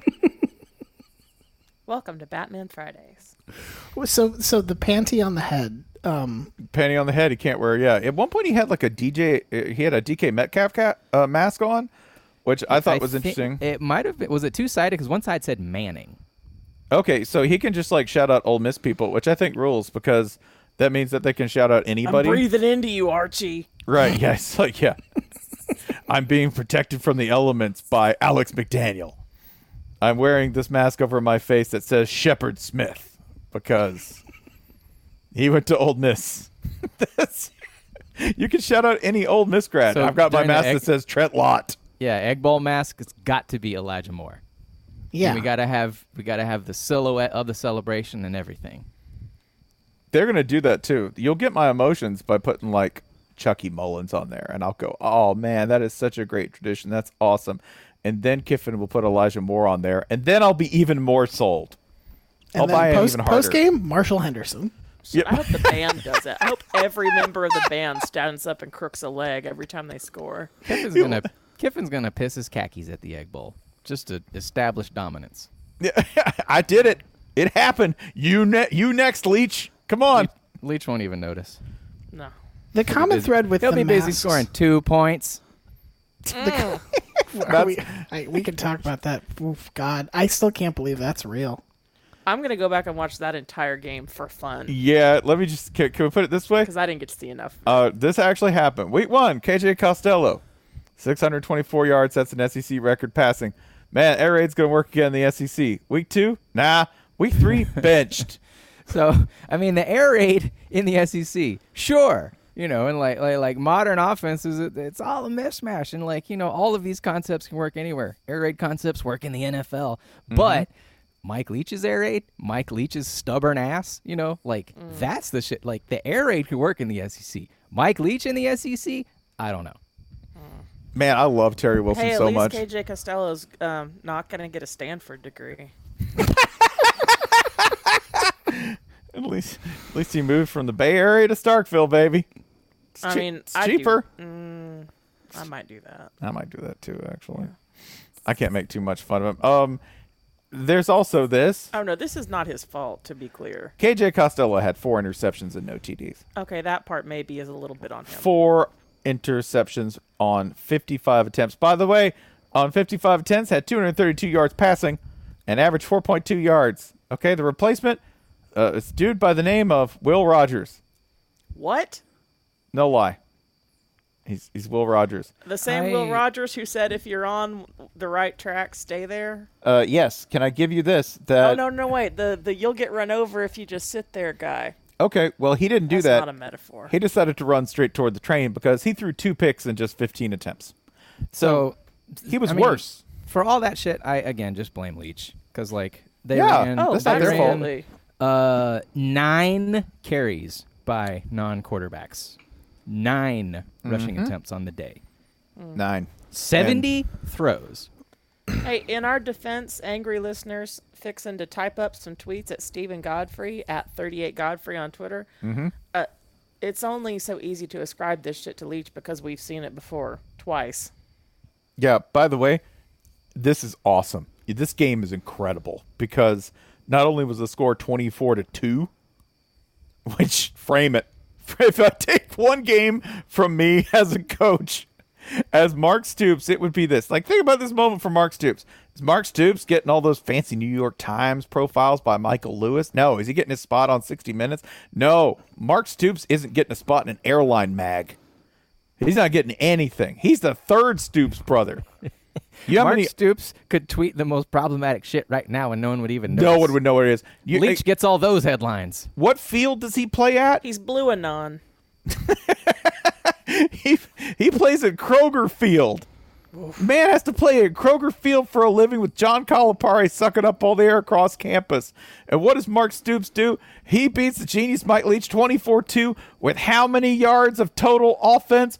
Speaker 7: Welcome to Batman Fridays.
Speaker 8: So the panty on the head.
Speaker 6: Penny on the head. He can't wear. Yeah. At one point, he had like a DJ. He had a DK Metcalf mask on, which I thought was interesting.
Speaker 9: It might have been. Was it 2-sided? Because one side said Manning.
Speaker 6: Okay, so he can just like shout out Ole Miss people, which I think rules because that means that they can shout out anybody.
Speaker 7: I'm breathing into you, Archie.
Speaker 6: Right. Yeah. It's like, yeah. I'm being protected from the elements by Alex McDaniel. I'm wearing this mask over my face that says Shepard Smith because he went to Ole Miss. You can shout out any Ole Miss grad.
Speaker 9: So
Speaker 6: I've got my
Speaker 9: during the
Speaker 6: mask
Speaker 9: egg-
Speaker 6: that says Trent Lott.
Speaker 9: Yeah, Egg Bowl mask. It's got to be Elijah Moore.
Speaker 8: Yeah.
Speaker 9: And we gotta have the silhouette of the celebration and everything.
Speaker 6: They're gonna do that too. You'll get my emotions by putting like Chucky Mullins on there, and I'll go, "Oh man, that is such a great tradition. That's awesome." And then Kiffin will put Elijah Moore on there, and then I'll be even more sold. I'll
Speaker 8: And
Speaker 6: buy
Speaker 8: then
Speaker 6: it even harder.
Speaker 8: post game, Marshall Henderson.
Speaker 6: Yep.
Speaker 7: I hope the band does it. I hope every member of the band stands up and crooks a leg every time they score.
Speaker 9: Kiffin's gonna piss his khakis at the Egg Bowl just to establish dominance.
Speaker 6: Yeah, I did it. It happened. You next, Leach. Come on.
Speaker 9: Leach won't even notice.
Speaker 7: No.
Speaker 8: The common thread with
Speaker 9: He'll
Speaker 8: the
Speaker 9: be busy
Speaker 8: masks-
Speaker 9: scoring 2 points.
Speaker 8: we can talk about that. Oof, God, I still can't believe that's real.
Speaker 7: I'm going to go back and watch that entire game for fun
Speaker 6: Yeah, let me just, can we put it this way?
Speaker 7: because I didn't get to see enough.
Speaker 6: This actually happened. Week 1, KJ Costello, 624 yards. That's an SEC record passing. Man, air raid's going to work again in the SEC. Week 2, nah. Week 3, benched.
Speaker 9: So, I mean, the air raid in the SEC, sure. You know, and like modern offenses, it's all a mismatch. And like, you know, all of these concepts can work anywhere. Air raid concepts work in the NFL. But Mike Leach's air raid, Mike Leach's stubborn ass, you know, like that's the shit. Like the air raid could work in the SEC. Mike Leach in the SEC, I don't know.
Speaker 6: Man, I love Terry Wilson
Speaker 7: Hey,
Speaker 6: so
Speaker 7: at least
Speaker 6: much.
Speaker 7: KJ Costello's not going to get a Stanford degree.
Speaker 6: At least he moved from the Bay Area to Starkville, baby. It's
Speaker 7: I mean,
Speaker 6: it's
Speaker 7: I'd do-
Speaker 6: cheaper.
Speaker 7: I might do that.
Speaker 6: I might do that too, actually. I can't make too much fun of him. There's also this.
Speaker 7: Oh, no, this is not his fault, to be clear.
Speaker 6: KJ Costello had 4 interceptions and no TDs.
Speaker 7: Okay, that part maybe is a little bit on him.
Speaker 6: 4 interceptions on 55 attempts. By the way, on 55 attempts, had 232 yards passing and averaged 4.2 yards. Okay, the replacement, it's a dude by the name of Will Rogers.
Speaker 7: What?
Speaker 6: No lie. He's Will Rogers.
Speaker 7: The same Will Rogers who said if you're on the right track, stay there?
Speaker 6: Yes. Can I give you this? That
Speaker 7: No, wait. The you'll get run over if you just sit there guy.
Speaker 6: Okay, well, he didn't do
Speaker 7: That's
Speaker 6: that.
Speaker 7: not a metaphor.
Speaker 6: He decided to run straight toward the train because he threw 2 picks in just 15 attempts. So he was
Speaker 9: I mean,
Speaker 6: worse.
Speaker 9: For all that shit, I again just blame Leach because like they
Speaker 6: Yeah,
Speaker 9: ran,
Speaker 6: that's not
Speaker 9: they
Speaker 6: their fault.
Speaker 9: ran 9 carries by non-quarterbacks, 9 rushing attempts on the day,
Speaker 6: 9.
Speaker 9: 70 throws.
Speaker 7: Hey, in our defense, angry listeners fixing to type up some tweets at Stephen Godfrey at 38 Godfrey on Twitter. It's only so easy to ascribe this shit to Leach because we've seen it before, twice.
Speaker 6: Yeah, by the way, this is awesome. This game is incredible because not only was the score 24-2, which frame it. If I take one game from me as a coach, as Mark Stoops, it would be this. Like, think about this moment for Mark Stoops. Is Mark Stoops getting all those fancy New York Times profiles by Michael Lewis? No. Is he getting his spot on 60 Minutes? No. Mark Stoops isn't getting a spot in an airline mag. He's not getting anything. He's the third Stoops brother. You know how
Speaker 9: Mark
Speaker 6: many-
Speaker 9: Stoops could tweet the most problematic shit right now and no one would even know.
Speaker 6: No one would know what it is.
Speaker 9: Leach gets all those headlines.
Speaker 6: What field does he play at?
Speaker 7: He's blue anon.
Speaker 6: He plays at Kroger Field. Man has to play at Kroger Field for a living with John Calipari sucking up all the air across campus. And what does Mark Stoops do? He beats the genius Mike Leach 24-2 with how many yards of total offense?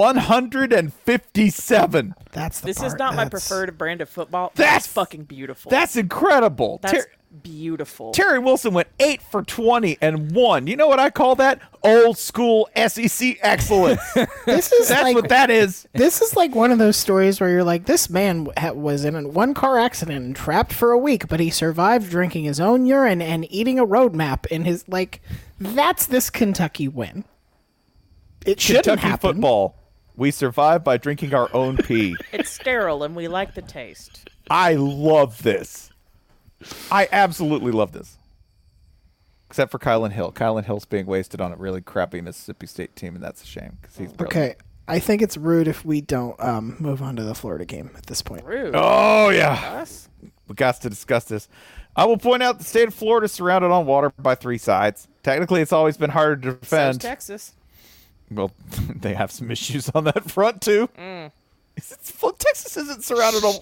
Speaker 6: 157.
Speaker 8: That's the
Speaker 7: This
Speaker 8: part.
Speaker 7: is not my
Speaker 8: That's-
Speaker 7: preferred brand of football.
Speaker 6: That's-
Speaker 7: That's fucking beautiful.
Speaker 6: That's incredible.
Speaker 7: That's beautiful.
Speaker 6: Terry Wilson went 8 for 20 and won. You know what I call that? Old school SEC excellence.
Speaker 8: This is
Speaker 6: That's
Speaker 8: like,
Speaker 6: what that is.
Speaker 8: This is like one of those stories where you're like, this man was in one car accident and trapped for a week, but he survived drinking his own urine and eating a road map in his, like, that's this Kentucky win. It shouldn't
Speaker 6: Kentucky
Speaker 8: happen.
Speaker 6: football. We survive by drinking our own pee.
Speaker 7: It's sterile and we like the taste.
Speaker 6: I love this. I absolutely love this. Except for Kylan Hill. Kylan Hill's being wasted on a really crappy Mississippi State team, and that's a shame because he's brilliant.
Speaker 8: Okay, I think it's rude if we don't move on to the Florida game at this point.
Speaker 7: Rude.
Speaker 6: Oh, yeah.
Speaker 7: Us?
Speaker 6: We got to discuss this. I will point out the state of Florida is surrounded on water by 3 sides. Technically, it's always been harder to
Speaker 7: So's
Speaker 6: defend.
Speaker 7: Texas.
Speaker 6: Well, they have some issues on that front too. Texas isn't surrounded on.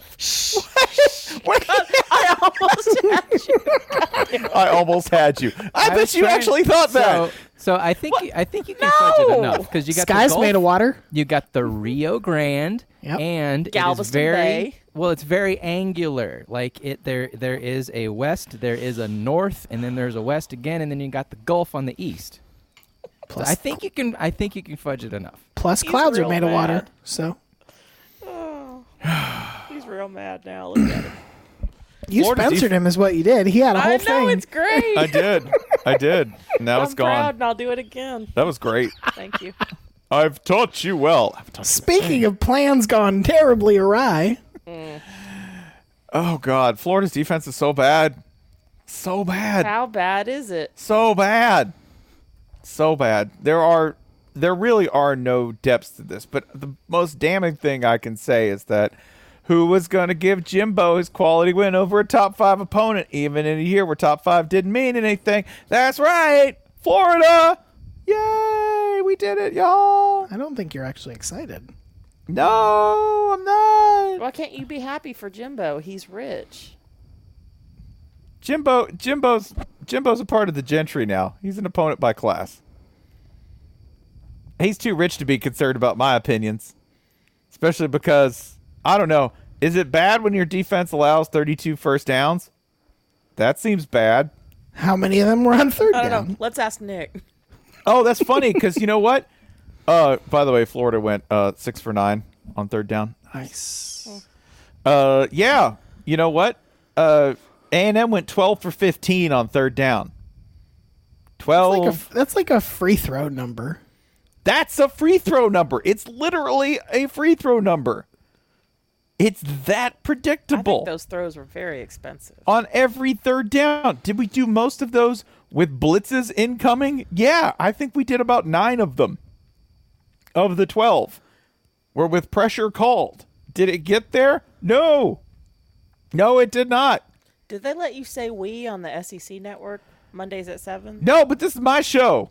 Speaker 7: I almost had you.
Speaker 6: I almost had you. I bet
Speaker 9: was
Speaker 6: you
Speaker 9: trying-
Speaker 6: actually thought that.
Speaker 9: So I think you can fudge it enough because you got
Speaker 8: Sky's
Speaker 9: the Gulf,
Speaker 8: made of water.
Speaker 9: You got the Rio Grande,
Speaker 8: Yep.
Speaker 9: and
Speaker 7: Galveston
Speaker 9: it is very
Speaker 7: Bay.
Speaker 9: well. It's very angular. Like there is a west, there is a north, and then there's a west again, and then you got the Gulf on the east.
Speaker 8: Plus,
Speaker 9: So I think you can fudge it enough.
Speaker 8: plus
Speaker 7: He's
Speaker 8: clouds are
Speaker 7: real
Speaker 8: made of water.
Speaker 7: mad.
Speaker 8: So
Speaker 7: He's real mad now. Look at him.
Speaker 8: you
Speaker 6: Florida's
Speaker 8: sponsored him, is what you did. He had a whole
Speaker 7: I know
Speaker 8: thing.
Speaker 7: it's great.
Speaker 6: I did. Now
Speaker 7: I'm
Speaker 6: it's gone.
Speaker 7: proud, and I'll do it again.
Speaker 6: That was great.
Speaker 7: Thank you.
Speaker 6: I've taught you well.
Speaker 8: Speaking of plans gone terribly awry,
Speaker 6: Oh God, Florida's defense is so bad, so bad,
Speaker 7: How bad is it?
Speaker 6: so bad, so bad. There really are no depths to this. But the most damning thing I can say is that who was going to give Jimbo his quality win over a top 5 opponent, even in a year where top 5 didn't mean anything? That's right, Florida. Yay, we did it, y'all.
Speaker 8: I don't think you're actually excited.
Speaker 6: No, I'm not.
Speaker 7: Why can't you be happy for Jimbo? He's rich.
Speaker 6: Jimbo's a part of the gentry now. He's an opponent by class. He's too rich to be concerned about my opinions, especially because, I don't know, is it bad when your defense allows 32 first downs? That seems bad.
Speaker 8: How many of them were on third
Speaker 7: I don't
Speaker 8: down?
Speaker 7: know. Let's ask Nick.
Speaker 6: Oh, that's funny because you know what? By the way, Florida went 6 for 9 on third down.
Speaker 8: Nice.
Speaker 6: Yeah, you know what? A&M went 12 for 15 on third down. 12.
Speaker 8: That's like a free throw number.
Speaker 6: That's a free throw number. It's literally a free throw number. It's that
Speaker 7: I
Speaker 6: predictable.
Speaker 7: think those throws were very expensive.
Speaker 6: On every third down. Did we do most of those with blitzes incoming? Yeah, I think we did about 9 of them. Of the 12 were with pressure called. Did it get there? No. No, it did not.
Speaker 7: Did they let you say "we" on the SEC network Mondays at 7?
Speaker 6: No, but this is my show.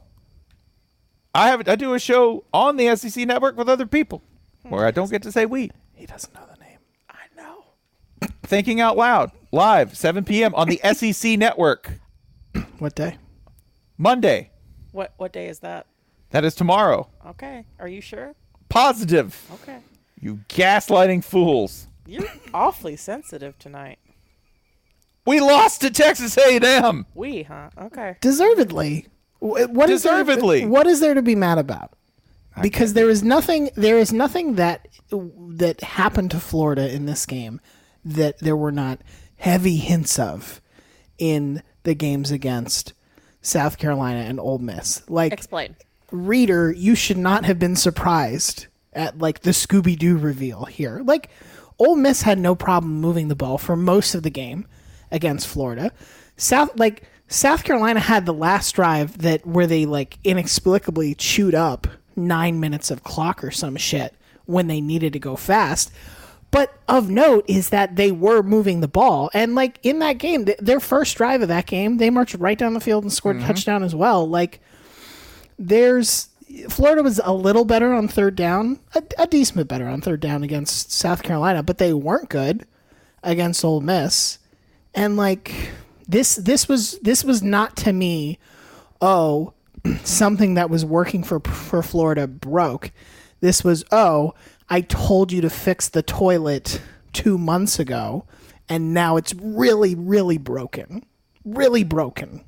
Speaker 6: I do a show on the SEC network with other people where I don't get to say we.
Speaker 8: He doesn't know the name.
Speaker 7: I know.
Speaker 6: Thinking Out Loud, live, 7 p.m. on the SEC network.
Speaker 8: What day?
Speaker 6: Monday.
Speaker 7: What day is that?
Speaker 6: That is tomorrow.
Speaker 7: Okay. Are you sure?
Speaker 6: Positive.
Speaker 7: Okay.
Speaker 6: You gaslighting fools.
Speaker 7: You're awfully sensitive tonight.
Speaker 6: We lost to Texas A&M.
Speaker 7: We, huh? Okay.
Speaker 8: Deservedly. What is there-
Speaker 6: Deservedly.
Speaker 8: what is there to be mad about? Because there is nothing that happened to Florida in this game that there were not heavy hints of in the games against South Carolina and Ole Miss. Like,
Speaker 7: Explain.
Speaker 8: reader, you should not have been surprised at like the Scooby-Doo reveal here. Like, Ole Miss had no problem moving the ball for most of the game against Florida. South Carolina had the last drive where they like inexplicably chewed up 9 minutes of clock or some shit when they needed to go fast. But of note is that they were moving the ball. And like in that game, their first drive of that game, they marched right down the field and scored a touchdown as well. Like Florida was a little better on third down, a decent bit better on third down against South Carolina, but they weren't good against Ole Miss. And like this was not to me, something that was working for Florida broke. This was, I told you to fix the toilet 2 months ago, and now it's really, really broken. Really broken.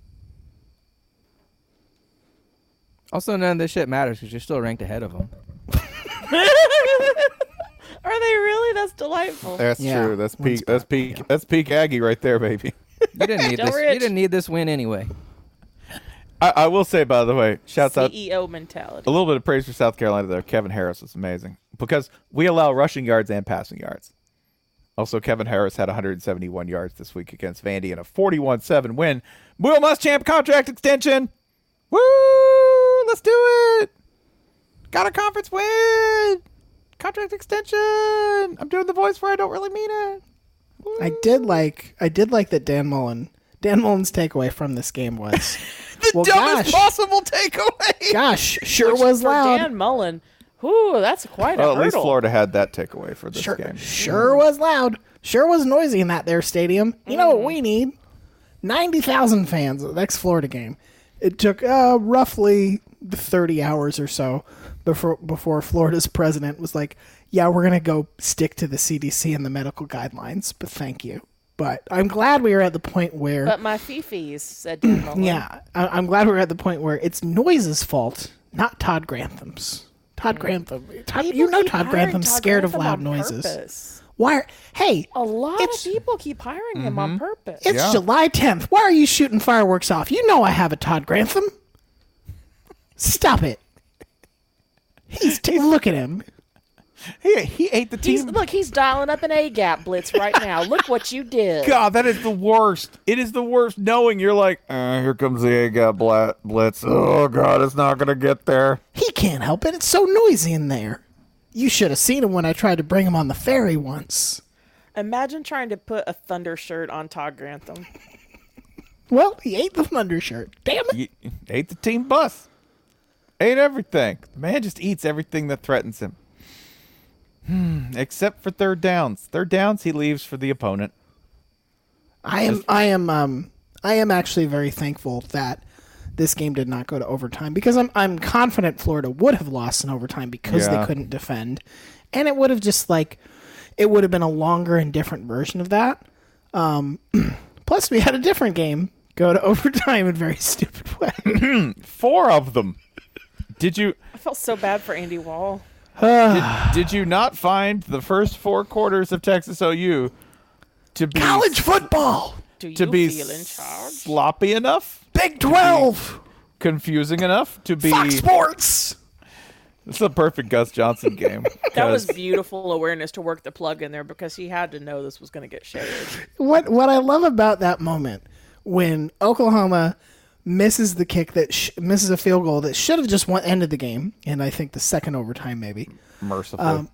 Speaker 9: Also, none of this shit matters because you're still ranked ahead of them.
Speaker 7: Are they really? That's delightful.
Speaker 6: That's
Speaker 8: Yeah.
Speaker 6: true. That's
Speaker 8: One
Speaker 6: peak.
Speaker 8: spot,
Speaker 6: That's peak.
Speaker 8: yeah.
Speaker 6: That's peak Aggie right there, baby.
Speaker 9: You didn't need
Speaker 7: Still
Speaker 9: this.
Speaker 7: rich.
Speaker 9: You didn't need this win anyway.
Speaker 6: I will say, by the way, shouts out
Speaker 7: CEO mentality.
Speaker 6: a little bit of praise for South Carolina there. Kevin Harris was amazing because we allow rushing yards and passing yards. Also, Kevin Harris had 171 yards this week against Vandy in a 41-7 win. Will Muschamp contract extension. Woo! Let's do it. Got a conference win. Contract extension. I'm doing the voice where I don't really mean it. Woo.
Speaker 8: I did like that Dan Mullen's takeaway from this game was
Speaker 6: The
Speaker 8: Well,
Speaker 6: dumbest possible takeaway.
Speaker 8: Gosh, sure
Speaker 7: Which
Speaker 8: was
Speaker 7: for
Speaker 8: loud.
Speaker 7: Dan Mullen. Whew, that's quite a
Speaker 6: Well, at
Speaker 7: hurdle.
Speaker 6: least Florida had that takeaway for this
Speaker 8: Sure,
Speaker 6: game.
Speaker 8: sure was loud. Sure was noisy in that there stadium. You know what we need? 90,000 fans at the next Florida game. It took roughly 30 hours or so before Florida's president was like, yeah, we're going to go stick to the CDC and the medical guidelines, but thank you. But I'm glad we are at the point where...
Speaker 7: But my fifis, said Dan Mullen.
Speaker 8: Yeah, I'm glad we're at the point where it's Noise's fault, not Todd Grantham's. Todd Grantham. You know Todd Grantham's scared of loud noises.
Speaker 7: Purpose.
Speaker 8: Why? Hey,
Speaker 7: A lot of people keep hiring him on purpose.
Speaker 8: it's July 10th. Why are you shooting fireworks off? You know I have a Todd Grantham. Stop it. Look at him.
Speaker 6: He ate the team.
Speaker 7: He's dialing up an A-gap blitz right now. Look what you did.
Speaker 6: God, that is the worst. It is the worst knowing you're like, here comes the A-gap blitz. Oh, God, it's not going to get there.
Speaker 8: He can't help it. It's so noisy in there. You should have seen him when I tried to bring him on the ferry once.
Speaker 7: Imagine trying to put a Thunder shirt on Todd Grantham.
Speaker 8: Well, he ate the Thunder shirt. Damn it.
Speaker 6: He ate the team bus. Ate everything. The man just eats everything that threatens him. Except for third downs. Third downs, he leaves for the opponent.
Speaker 8: I am actually very thankful that this game did not go to overtime because I'm confident Florida would have lost in overtime because they couldn't defend, and it would have just it would have been a longer and different version of that. Plus, we had a different game go to overtime in a very stupid way.
Speaker 6: 4 of them. Did you?
Speaker 7: I felt so bad for Andy Wall.
Speaker 6: Did you not find the first 4 quarters of Texas OU to be
Speaker 8: College football,
Speaker 7: Do you
Speaker 6: to be
Speaker 7: feel in charge?
Speaker 6: sloppy enough,
Speaker 8: Big 12,
Speaker 6: confusing enough to be?
Speaker 8: Fox Sports.
Speaker 6: It's a perfect Gus Johnson game.
Speaker 7: That was
Speaker 6: 'cause
Speaker 7: beautiful awareness to work the plug in there because he had to know this was going to get shaded.
Speaker 8: What I love about that moment when Oklahoma misses the kick misses a field goal that should have just ended the game, and I think the second overtime maybe.
Speaker 6: mercifully.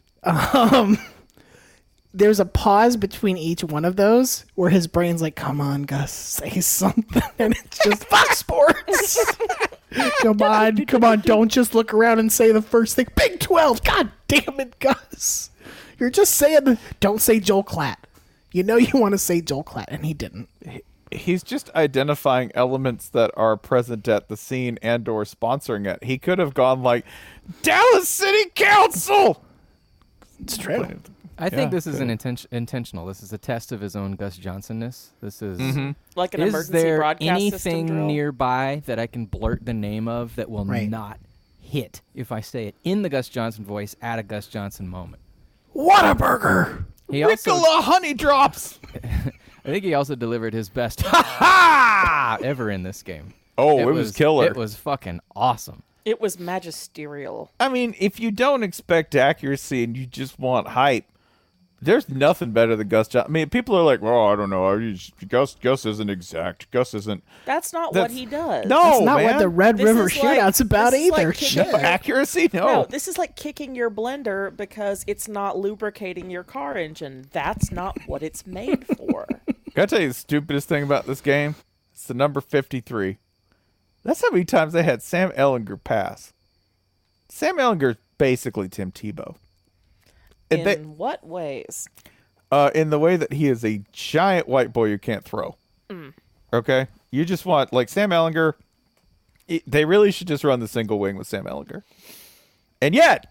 Speaker 8: There's a pause between each one of those where his brain's like, "Come on, Gus, say something," and it's just Fox Sports. Come on, don't just look around and say the first thing. Big 12, God damn it, Gus. You're just saying, don't say Joel Klatt. You know you want to say Joel Klatt, and he didn't.
Speaker 6: He's just identifying elements that are present at the scene and or sponsoring it. He could have gone like, Dallas City Council!
Speaker 8: It's true.
Speaker 9: I think this is an intentional. This is a test of his own Gus Johnsonness. This is
Speaker 7: Like an
Speaker 9: is
Speaker 7: emergency
Speaker 9: there
Speaker 7: broadcast system
Speaker 9: anything
Speaker 7: drill.
Speaker 9: nearby that I can blurt the name of that will not hit if I say it in the Gus Johnson voice at a Gus Johnson moment?
Speaker 8: Whataburger!
Speaker 9: He also,
Speaker 6: Ricola Honey Drops!
Speaker 9: I think he also delivered his best ha ever in this game.
Speaker 6: Oh, it was killer.
Speaker 9: It was fucking awesome.
Speaker 7: It was magisterial.
Speaker 6: I mean, if you don't expect accuracy and you just want hype, there's nothing better than Gus Johnson. I mean, people are like, well, I don't know. Gus isn't exact. Gus isn't.
Speaker 7: That's not what he does.
Speaker 6: No,
Speaker 8: That's not
Speaker 6: man.
Speaker 8: what the Red
Speaker 7: This
Speaker 8: River
Speaker 7: is like-
Speaker 8: Shootout's about
Speaker 7: this is like
Speaker 8: either.
Speaker 7: kicking-
Speaker 8: Shit.
Speaker 6: Accuracy?
Speaker 7: No, this is like kicking your blender because it's not lubricating your car engine. That's not what it's made for.
Speaker 6: Can I tell you the stupidest thing about this game? It's the number 53. That's how many times they had Sam Ehlinger pass. Sam Ehlinger's basically Tim Tebow.
Speaker 7: In what ways?
Speaker 6: In the way that he is a giant white boy you can't throw. Okay? You just want, like, Sam Ehlinger, they really should just run the single wing with Sam Ehlinger. And yet,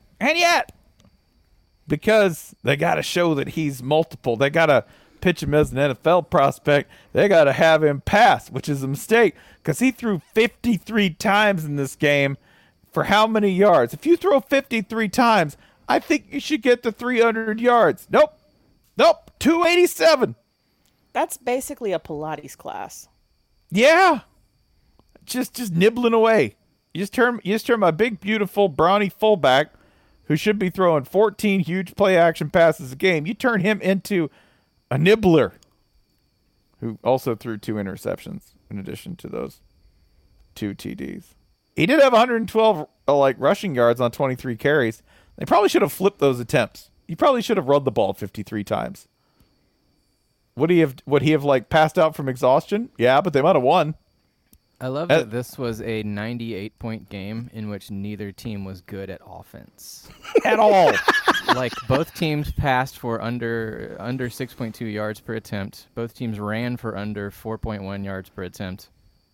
Speaker 6: because they got to show that he's multiple, they got to pitch him as an NFL prospect, they got to have him pass, which is a mistake because he threw 53 times in this game for how many yards? If you throw 53 times, I think you should get to 300 yards. Nope, 287.
Speaker 7: That's basically a Pilates class.
Speaker 6: Yeah, just nibbling away. You just turn my big, beautiful, brawny fullback, who should be throwing 14 huge play action passes a game. You turn him into a nibbler, who also threw 2 interceptions in addition to those 2 TDs. He did have 112 rushing yards on 23 carries. They probably should have flipped those attempts. He probably should have run the ball 53 times. Would he have passed out from exhaustion? Yeah, but they might have won.
Speaker 9: I love that this was a 98-point game in which neither team was good at offense.
Speaker 6: At all.
Speaker 9: Like, both teams passed for under 6.2 yards per attempt. Both teams ran for under 4.1 yards per attempt.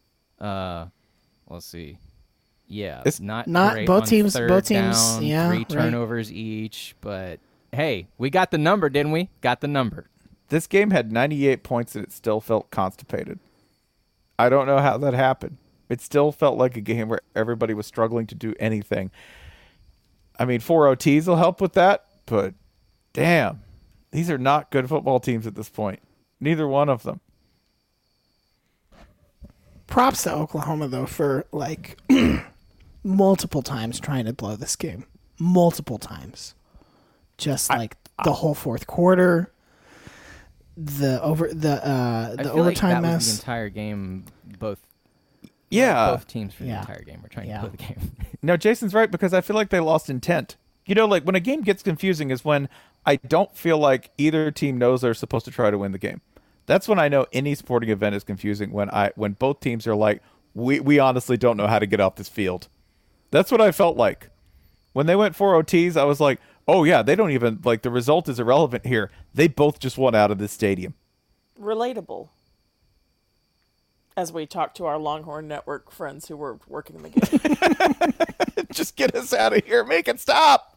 Speaker 9: Let's see. Yeah,
Speaker 8: It's
Speaker 9: not
Speaker 8: not
Speaker 9: great
Speaker 8: both
Speaker 9: on
Speaker 8: teams.
Speaker 9: third
Speaker 8: Both teams.
Speaker 9: down,
Speaker 8: Yeah,
Speaker 9: 3
Speaker 8: right.
Speaker 9: turnovers each. But hey, we got the number, didn't we? Got the number.
Speaker 6: This game had 98 points and it still felt constipated. I don't know how that happened. It still felt like a game where everybody was struggling to do anything. I mean, 4 OTs will help with that, but damn, these are not good football teams at this point. Neither one of them.
Speaker 8: Props to Oklahoma, though, for, like, multiple times trying to blow this game. Multiple times. Just, like, the whole fourth quarter, the
Speaker 9: I feel like
Speaker 8: overtime
Speaker 9: that
Speaker 8: mess.
Speaker 9: was the entire game. Both teams for the
Speaker 8: Yeah.
Speaker 9: entire game were trying
Speaker 8: Yeah.
Speaker 9: to play the game.
Speaker 6: No, Jason's right because I feel like they lost intent. You know, like when a game gets confusing is when I don't feel like either team knows they're supposed to try to win the game. That's when I know any sporting event is confusing, when both teams are like, we honestly don't know how to get off this field. That's what I felt like. When they went 4 OTs, I was like, oh yeah, they don't even, like, the result is irrelevant here. They both just won out of this stadium.
Speaker 7: Relatable. As we talk to our Longhorn Network friends who were working the game.
Speaker 6: Just get us out of here. Make it stop.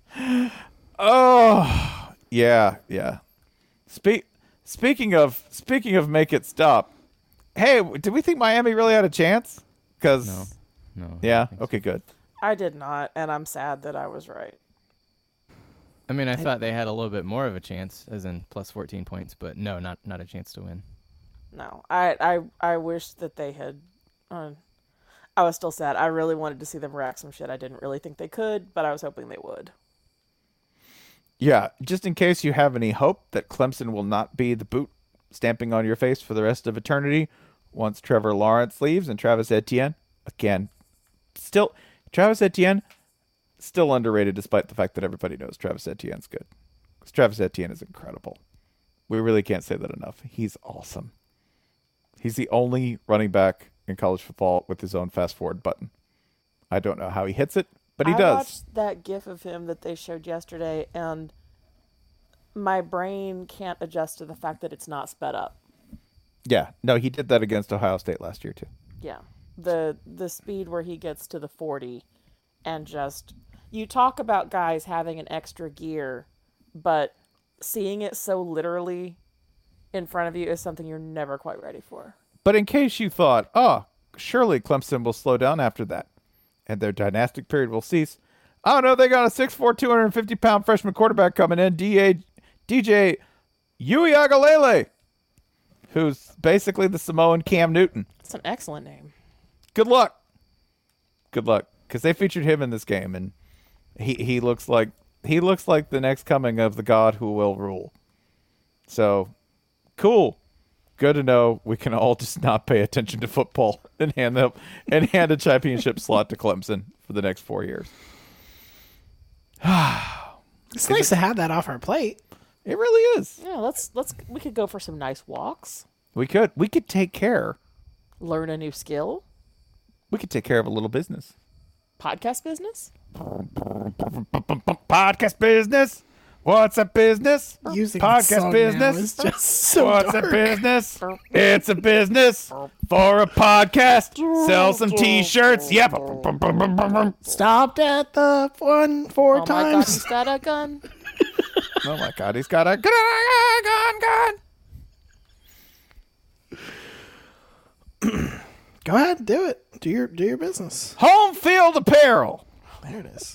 Speaker 6: Oh, yeah. Speaking of make it stop. Hey, did we think Miami really had a chance? Because
Speaker 9: No.
Speaker 6: yeah. Okay, good.
Speaker 7: I did not, and I'm sad that I was right.
Speaker 9: I mean, I thought they had a little bit more of a chance, as in plus 14 points, but no, not a chance to win.
Speaker 7: No, I wish that they had. I was still sad. I really wanted to see them rack some shit. I didn't really think they could, but I was hoping they would.
Speaker 6: Yeah, just in case you have any hope that Clemson will not be the boot stamping on your face for the rest of eternity once Trevor Lawrence leaves and Travis Etienne, again, still, Travis Etienne, still underrated despite the fact that everybody knows Travis Etienne's good. Because Travis Etienne is incredible. We really can't say that enough. He's awesome. He's the only running back in college football with his own fast forward button. I don't know how he hits it, but he
Speaker 7: I
Speaker 6: does.
Speaker 7: watched that GIF of him that they showed yesterday, and my brain can't adjust to the fact that it's not sped up.
Speaker 6: Yeah, no, he did that against Ohio State last year too.
Speaker 7: Yeah, the speed where he gets to the 40, and just, you talk about guys having an extra gear, but seeing it so literally in front of you is something you're never quite ready for.
Speaker 6: But in case you thought, oh, surely Clemson will slow down after that, and their dynastic period will cease. Oh no, they got a 6'4", 250-pound freshman quarterback coming in, DJ Uiagalelei, who's basically the Samoan Cam Newton.
Speaker 7: It's an excellent name.
Speaker 6: Good luck, because they featured him in this game, and he looks like the next coming of the God who will rule. So, cool. Good to know we can all just not pay attention to football and hand a championship slot to Clemson for the next 4 years.
Speaker 8: It's nice to have that off our plate.
Speaker 6: It really is.
Speaker 7: Yeah, we could go for some nice walks,
Speaker 6: We could take care.
Speaker 7: learn a new skill,
Speaker 6: We could take care of a little business.
Speaker 7: podcast business.
Speaker 6: Podcast business. What's a business?
Speaker 8: Using
Speaker 6: Podcast
Speaker 8: that song
Speaker 6: business.
Speaker 8: now is just so
Speaker 6: What's
Speaker 8: dark.
Speaker 6: a business? It's a business for a podcast. Sell some T-shirts. Yep.
Speaker 8: Stopped at the four
Speaker 7: Oh my God,
Speaker 8: times.
Speaker 7: he's got a gun.
Speaker 6: Oh my God, he's got a gun.
Speaker 8: Go ahead, do it. Do your business.
Speaker 6: Home Field Apparel.
Speaker 8: There it is.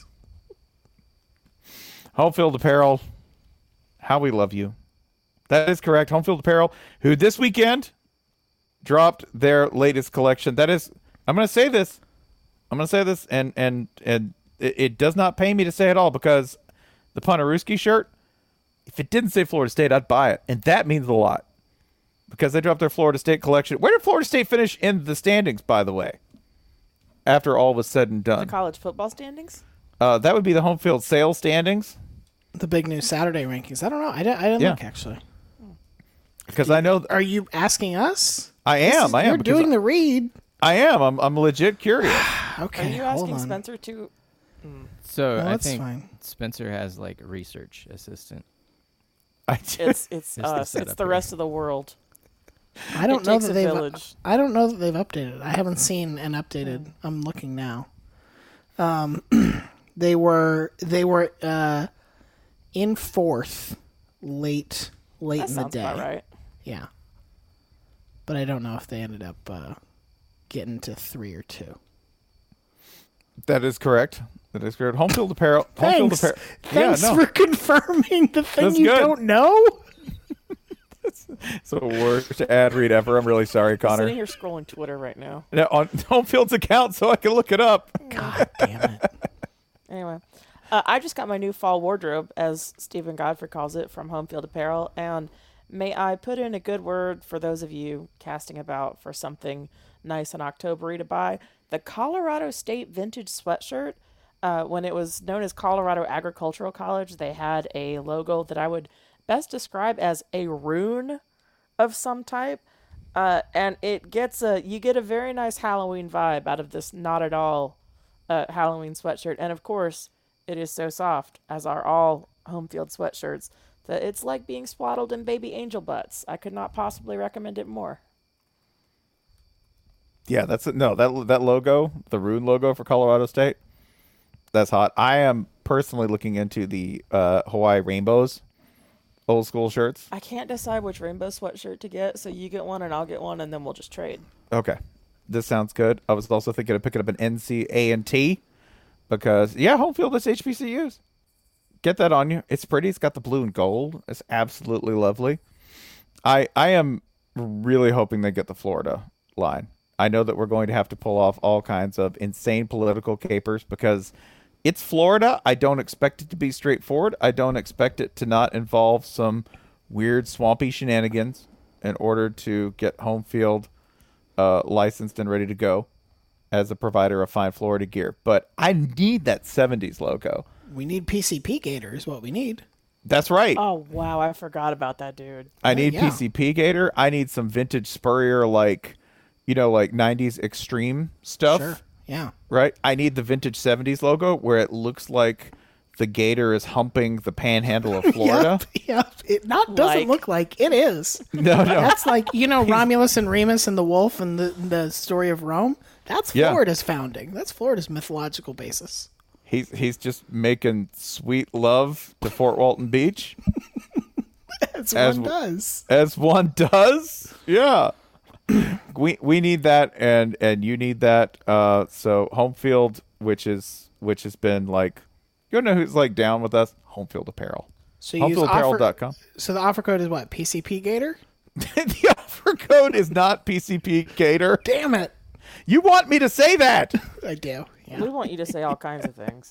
Speaker 6: Home Field Apparel. How we love you. That is correct. Home Field Apparel, who this weekend dropped their latest collection. That is, I'm going to say this, and it does not pay me to say it all, because the Ponaruski shirt, if it didn't say Florida State, I'd buy it, and that means a lot, because they dropped their Florida State collection. Where did Florida State finish in the standings, by the way, after all was said and
Speaker 7: The
Speaker 6: done?
Speaker 7: college football standings.
Speaker 6: That would be the home field sales standings,
Speaker 8: The big news Saturday rankings. I don't know. I didn't
Speaker 6: Yeah.
Speaker 8: look, actually.
Speaker 6: because I know
Speaker 8: Are you asking us?
Speaker 6: I am.
Speaker 8: You're
Speaker 6: because
Speaker 8: doing the read.
Speaker 6: I am. I'm legit curious.
Speaker 8: Okay,
Speaker 7: Are you
Speaker 8: hold
Speaker 7: asking
Speaker 8: on.
Speaker 7: Spencer to?
Speaker 9: So
Speaker 8: No,
Speaker 9: I
Speaker 8: that's
Speaker 9: think
Speaker 8: fine.
Speaker 9: Spencer has like a research assistant.
Speaker 7: It's
Speaker 9: the
Speaker 7: us. It's
Speaker 9: setup
Speaker 7: the
Speaker 9: here.
Speaker 7: rest of the world.
Speaker 8: I don't
Speaker 7: It
Speaker 8: know
Speaker 7: takes
Speaker 8: that
Speaker 7: a
Speaker 8: they've.
Speaker 7: village.
Speaker 8: I don't know that they've updated. I haven't seen an updated. I'm looking now. They were in fourth late
Speaker 7: That
Speaker 8: in the
Speaker 7: sounds
Speaker 8: day.
Speaker 7: about right.
Speaker 8: Yeah, but I don't know if they ended up getting to 3 or 2.
Speaker 6: That is correct. That is correct. Home field apparel.
Speaker 8: Thanks. Thanks
Speaker 6: Yeah, no.
Speaker 8: for confirming the thing
Speaker 6: That's
Speaker 8: you
Speaker 6: good.
Speaker 8: don't know.
Speaker 6: It's the worst ad read ever. I'm really sorry,
Speaker 7: I'm sitting
Speaker 6: Connor.
Speaker 7: here scrolling Twitter right now.
Speaker 6: Yeah, on Home Field's account, so I can look it up.
Speaker 8: God damn it.
Speaker 7: Anyway, I just got my new fall wardrobe, as Stephen Godfrey calls it, from Home Field Apparel, and may I put in a good word for those of you casting about for something nice and October-y to buy. The Colorado State vintage sweatshirt, when it was known as Colorado Agricultural College, they had a logo that I would best describe as a rune of some type. And it gets you get a very nice Halloween vibe out of this not at all Halloween sweatshirt. And of course, it is so soft, as are all Home Field sweatshirts, that it's like being swaddled in baby angel butts. I could not possibly recommend it more.
Speaker 6: Yeah, that's it. No, that logo, the rune logo for Colorado State, that's hot. I am personally looking into the Hawaii Rainbows old school shirts.
Speaker 7: I can't decide which rainbow sweatshirt to get, so you get one and I'll get one, and then we'll just trade.
Speaker 6: Okay, this sounds good. I was also thinking of picking up an NCA&T because Home field is HBCUs. Get that on you. It's pretty. It's got the blue and gold. It's absolutely lovely. I am really hoping they get the Florida line. I know that we're going to have to pull off all kinds of insane political capers because it's Florida. I don't expect it to be straightforward. I don't expect it to not involve some weird swampy shenanigans in order to get Home Field licensed and ready to go as a provider of fine Florida gear. But I need that 70s logo.
Speaker 8: We need PCP Gator is what we need.
Speaker 6: That's right.
Speaker 7: Oh, wow, I forgot about that, dude.
Speaker 6: I need
Speaker 8: yeah.
Speaker 6: PCP Gator. I need some vintage Spurrier, like 90s extreme stuff.
Speaker 8: Sure. Yeah.
Speaker 6: Right? I need the vintage 70s logo where it looks like the gator is humping the panhandle of Florida.
Speaker 8: Yep. It doesn't look like it is.
Speaker 6: No.
Speaker 8: That's like, Romulus and Remus and the wolf and the story of Rome. That's
Speaker 6: Yeah.
Speaker 8: Florida's founding. That's Florida's mythological basis.
Speaker 6: He's just making sweet love to Fort Walton Beach.
Speaker 8: As
Speaker 6: As
Speaker 8: one
Speaker 6: w-
Speaker 8: does.
Speaker 6: As one does. Yeah. We need that and you need that. So Home Field, which has been like, you know who's like down with us? Home Field Apparel.
Speaker 8: So you use
Speaker 6: HomeFieldApparel.com.
Speaker 8: So the offer code is what? PCP Gator?
Speaker 6: The offer code is not PCP Gator.
Speaker 8: Damn it.
Speaker 6: You want me to say that?
Speaker 8: I do. Yeah.
Speaker 7: We want you to say all kinds of things.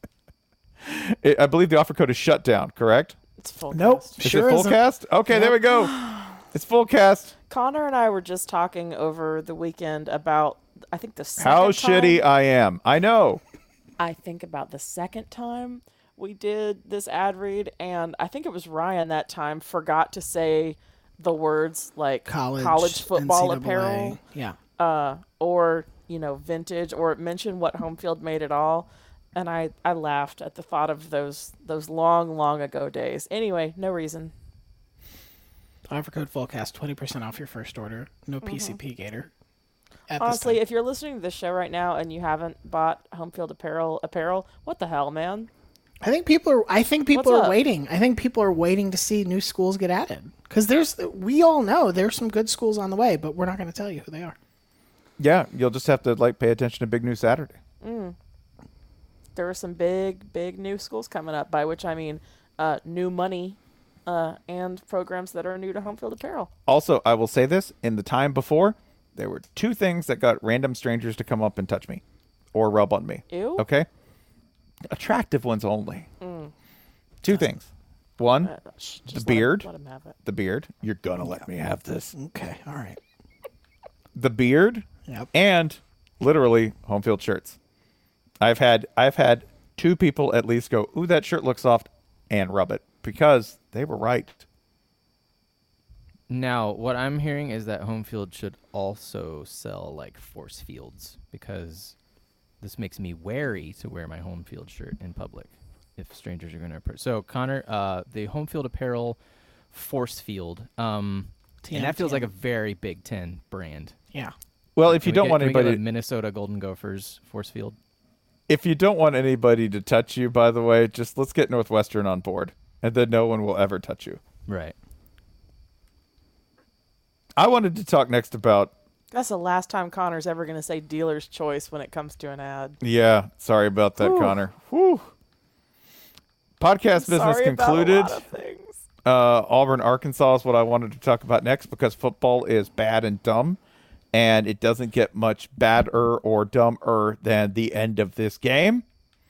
Speaker 6: I believe the offer code is shut down, correct?
Speaker 7: It's full
Speaker 8: Nope.
Speaker 7: cast.
Speaker 6: Is
Speaker 8: Sure
Speaker 6: it full
Speaker 8: isn't.
Speaker 6: cast? Okay, there we go. It's full cast.
Speaker 7: Connor and I were just talking over the weekend about, I think the second
Speaker 6: How
Speaker 7: time,
Speaker 6: shitty I am. I know.
Speaker 7: I think about the second time we did this ad read, and I think it was Ryan that time forgot to say the words like college football
Speaker 8: NCAA.
Speaker 7: apparel,
Speaker 8: Yeah.
Speaker 7: or vintage, or mention what Home Field made it all. And I laughed at the thought of those long ago days. Anyway, no reason.
Speaker 8: Offer code Fullcast, 20% off your first order. No PCP Gator. At this
Speaker 7: Honestly,
Speaker 8: time.
Speaker 7: if you're listening to this show right now and you haven't bought Home Field apparel, what the hell, man?
Speaker 8: I think people
Speaker 7: What's
Speaker 8: are
Speaker 7: up?
Speaker 8: waiting. I think people are waiting to see new schools get added. Because we all know there's some good schools on the way, but we're not going to tell you who they are.
Speaker 6: Yeah, you'll just have to pay attention to Big News Saturday.
Speaker 7: There are some big new schools coming up, by which I mean new money and programs that are new to Home Field Apparel.
Speaker 6: Also, I will say this, in the time before, there were two things that got random strangers to come up and touch me or rub on me.
Speaker 7: Ew.
Speaker 6: Okay? Attractive ones only. Two things. One,
Speaker 7: Just
Speaker 6: beard.
Speaker 7: Let him have it.
Speaker 6: the beard. You're going to let me have this.
Speaker 8: Okay, all right.
Speaker 6: The beard
Speaker 8: Yep.
Speaker 6: and literally Home Field shirts. I've had two people at least go, "Ooh, that shirt looks soft," and rub it because they were right.
Speaker 9: Now, what I'm hearing is that home field should also sell like force fields, because this makes me wary to wear my home field shirt in public if strangers are going to approach. So, Connor, the home field apparel force field, and that feels like a very Big Ten brand.
Speaker 8: Yeah.
Speaker 6: Well, if you don't want
Speaker 9: can we get
Speaker 6: anybody,
Speaker 9: a Minnesota Golden Gophers force field.
Speaker 6: if you don't want anybody to touch you, by the way, just let's get Northwestern on board, and then no one will ever touch you.
Speaker 9: Right.
Speaker 6: I wanted to talk next about.
Speaker 7: That's the last time Connor's ever going to say dealer's choice when it comes to an ad.
Speaker 6: Yeah, sorry about that, Connor. Whew. Podcast business
Speaker 7: Sorry
Speaker 6: concluded.
Speaker 7: about a lot of things.
Speaker 6: Auburn, Arkansas is what I wanted to talk about next, because football is bad and dumb, and it doesn't get much badder or dumber than the end of this game.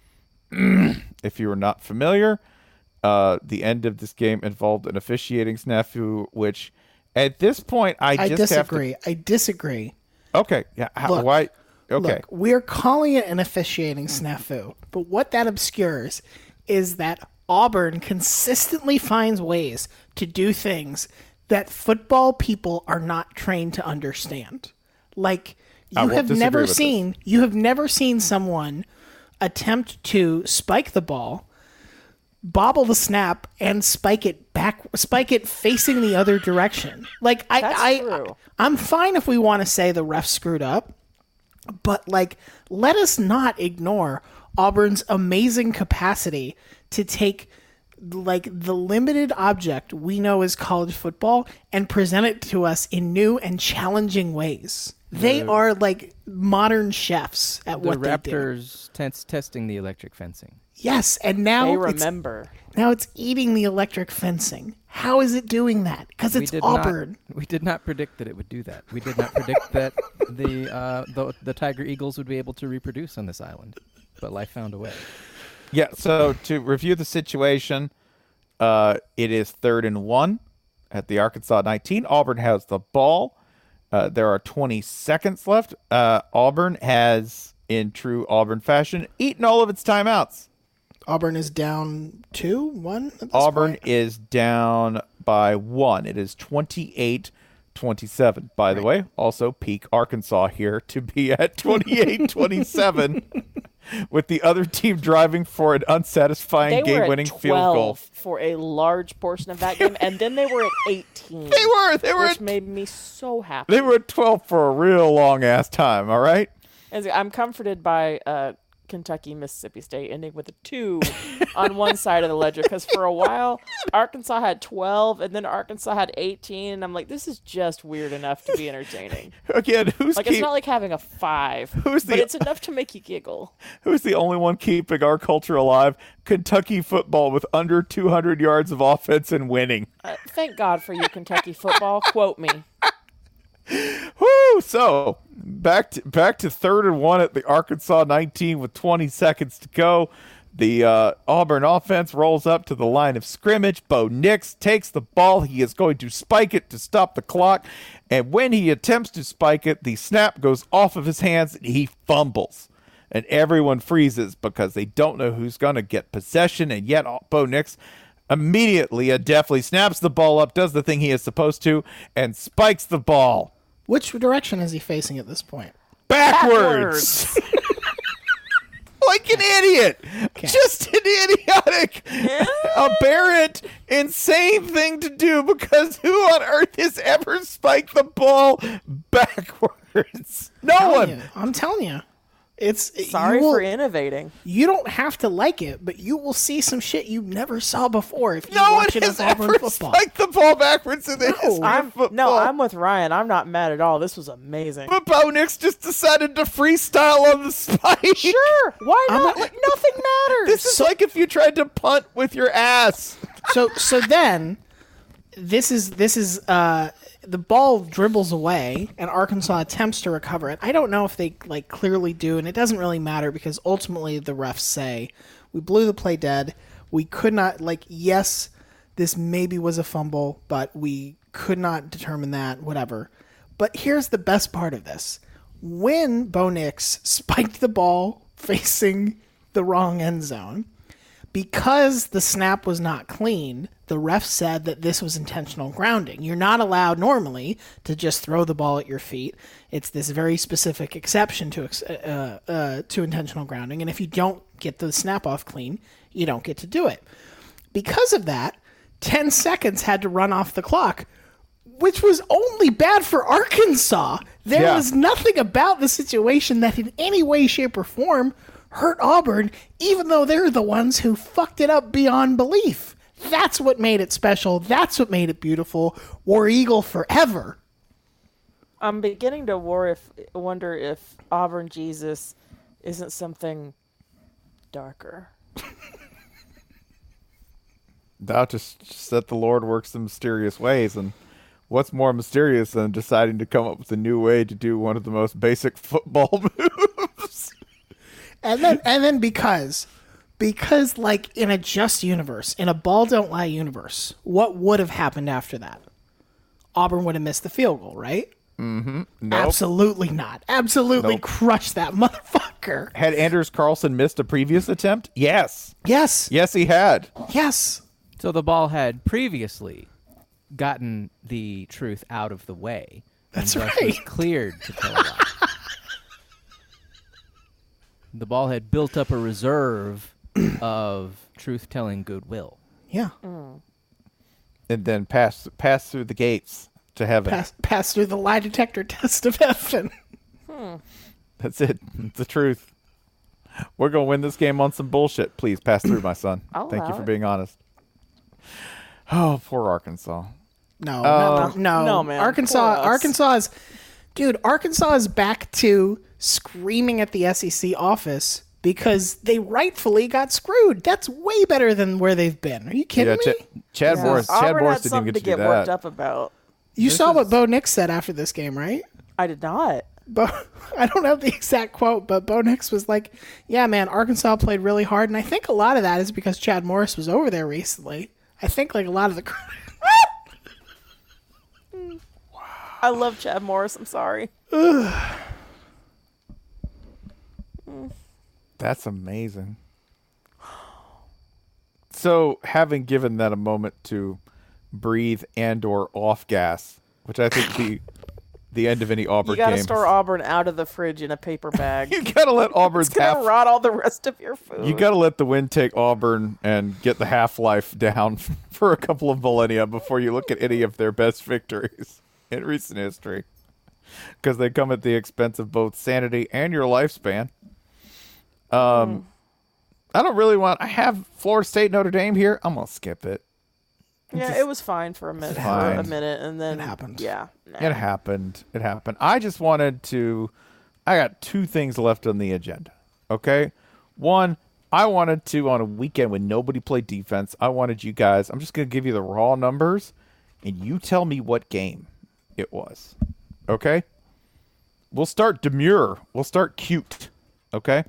Speaker 6: If you are not familiar, the end of this game involved an officiating snafu, which at this point I
Speaker 8: disagree. I disagree.
Speaker 6: Okay. Yeah.
Speaker 8: Look,
Speaker 6: why? Okay.
Speaker 8: Look, we're calling it an officiating snafu, but what that obscures is that Auburn consistently finds ways to do things that football people are not trained to understand. Like, you have never seen someone attempt to spike the ball, bobble the snap, and spike it facing the other direction. Like, I'm fine if we want to say the ref screwed up, but like, let us not ignore Auburn's amazing capacity to take like the limited object we know as college football and present it to us in new and challenging ways. They are like modern chefs at what they do.
Speaker 9: The Raptors testing the electric fencing.
Speaker 8: Yes, and now
Speaker 7: They remember.
Speaker 8: now it's eating the electric fencing. How is it doing that? Because it's Auburn.
Speaker 9: We did not predict that it would do that. We did not predict that the Tiger Eagles would be able to reproduce on this island, but life found a way.
Speaker 6: Yeah, so to review the situation, it is 3rd and 1 at the Arkansas 19. Auburn has the ball. There are 20 seconds left. Auburn has, in true Auburn fashion, eaten all of its timeouts.
Speaker 8: Auburn is down 2-1 at this
Speaker 6: Auburn
Speaker 8: point?
Speaker 6: is down by 1. It is 28-27. By the way, also peak Arkansas here to be at 28-27. With the other team driving for an unsatisfying game-winning field goal.
Speaker 7: For a large portion of that game, and then they were at 18.
Speaker 6: They were,
Speaker 7: which made me so happy.
Speaker 6: They were at 12 for a real long-ass time, all right?
Speaker 7: I'm comforted by Kentucky, Mississippi State ending with a 2 on one side of the ledger, because for a while Arkansas had 12 and then Arkansas had 18, and I'm like, this is just weird enough to be entertaining.
Speaker 6: Again,
Speaker 7: it's not like having a 5, but it's enough to make you giggle.
Speaker 6: Who's the only one keeping our culture alive? Kentucky football with under 200 yards of offense and winning.
Speaker 7: Thank God for you, Kentucky football. Quote me.
Speaker 6: Whoo! So back to 3rd and 1 at the Arkansas 19 with 20 seconds to go. The Auburn offense rolls up to the line of scrimmage. Bo Nix takes the ball. He is going to spike it to stop the clock. And when he attempts to spike it, the snap goes off of his hands and he fumbles. And everyone freezes because they don't know who's going to get possession. And yet Bo Nix immediately and deftly snaps the ball up, does the thing he is supposed to, and spikes the ball.
Speaker 8: Which direction is he facing at this point?
Speaker 6: Backwards. Like an idiot. Okay. Just an idiotic, aberrant, insane thing to do, because who on earth has ever spiked the ball backwards? No one.
Speaker 8: I'm telling you.
Speaker 7: Sorry for innovating.
Speaker 8: You don't have to like it, but you will see some shit you never saw before if you
Speaker 6: no
Speaker 8: watch
Speaker 6: one
Speaker 8: it
Speaker 6: has
Speaker 8: as Auburn
Speaker 6: ever
Speaker 8: football.
Speaker 6: spiked the ball backwards in the history of football.
Speaker 7: No, I'm with Ryan. I'm not mad at all. This was amazing.
Speaker 6: But Bo Nix just decided to freestyle on the spike.
Speaker 7: Sure, why not? Like, nothing matters.
Speaker 6: This is like if you tried to punt with your ass.
Speaker 8: So then, this is the ball dribbles away and Arkansas attempts to recover it. I don't know if they clearly do, and it doesn't really matter because ultimately the refs say we blew the play dead. We could not yes, this maybe was a fumble, but we could not determine that, whatever. But here's the best part of this. When Bo Nix spiked the ball facing the wrong end zone, because the snap was not clean, the ref said that this was intentional grounding. You're not allowed normally to just throw the ball at your feet. It's this very specific exception to intentional grounding. And if you don't get the snap off clean, you don't get to do it. Because of that, 10 seconds had to run off the clock, which was only bad for Arkansas. There was nothing about the situation that in any way, shape, or form hurt Auburn, even though they're the ones who fucked it up beyond belief. That's what made it special. That's what made it beautiful. War Eagle forever.
Speaker 7: I'm beginning to wonder if Auburn Jesus isn't something darker.
Speaker 6: That just that the Lord works in mysterious ways, and what's more mysterious than deciding to come up with a new way to do one of the most basic football moves?
Speaker 8: And then because like in a just universe, in a ball don't lie universe, what would have happened after that? Auburn would have missed the field goal, right?
Speaker 6: Mm-hmm. Nope.
Speaker 8: Absolutely not. Absolutely crushed that motherfucker.
Speaker 6: Had Anders Carlson missed a previous attempt? Yes.
Speaker 8: Yes.
Speaker 6: Yes, he had.
Speaker 8: Yes.
Speaker 9: So the ball had previously gotten the truth out of the way.
Speaker 8: That's
Speaker 9: and thus
Speaker 8: right.
Speaker 9: was cleared to tell a lie. The ball had built up a reserve of truth-telling goodwill.
Speaker 8: Yeah.
Speaker 6: And then pass through the gates to heaven.
Speaker 8: Pass through the lie detector test of heaven.
Speaker 6: That's it. It's the truth. We're going to win this game on some bullshit. Please pass through, my son.
Speaker 7: I'll
Speaker 6: Thank you
Speaker 7: allow
Speaker 6: for
Speaker 7: it.
Speaker 6: being honest. Oh, poor Arkansas.
Speaker 8: No,
Speaker 7: No, man.
Speaker 8: Arkansas
Speaker 7: Poor us.
Speaker 8: Arkansas is back to screaming at the SEC office because they rightfully got screwed. That's way better than where they've been. Are you kidding me?
Speaker 6: Chad Morris
Speaker 7: Auburn had
Speaker 6: didn't
Speaker 7: something
Speaker 6: even
Speaker 7: to
Speaker 6: get to do
Speaker 7: get worked
Speaker 6: that.
Speaker 7: up about.
Speaker 8: You saw what Bo Nix said after this game, right?
Speaker 7: I did not.
Speaker 8: I don't have the exact quote, but Bo Nix was like, yeah, man, Arkansas played really hard. And I think a lot of that is because Chad Morris was over there recently. I think like a lot of the
Speaker 7: I love Chad Morris. I'm sorry.
Speaker 6: That's amazing. So, having given that a moment to breathe and or off gas, which I think the end of any Auburn
Speaker 7: You got to
Speaker 6: game.
Speaker 7: store Auburn out of the fridge in a paper bag.
Speaker 6: You got to let Auburn's
Speaker 7: It's going to rot all the rest of your food.
Speaker 6: You got to let the wind take Auburn and get the half-life down for a couple of millennia before you look at any of their best victories in recent history. Because they come at the expense of both sanity and your lifespan. I don't really I have Florida State Notre Dame here. I'm going to skip it.
Speaker 7: Yeah, it was fine for a minute. And then
Speaker 8: It happened.
Speaker 7: Yeah.
Speaker 6: It happened. I just wanted to. I got two things left on the agenda. Okay, one, I wanted to on a weekend when nobody played defense. I wanted you guys. I'm just gonna give you the raw numbers, and you tell me what game it was. Okay. We'll start demure. We'll start cute. Okay.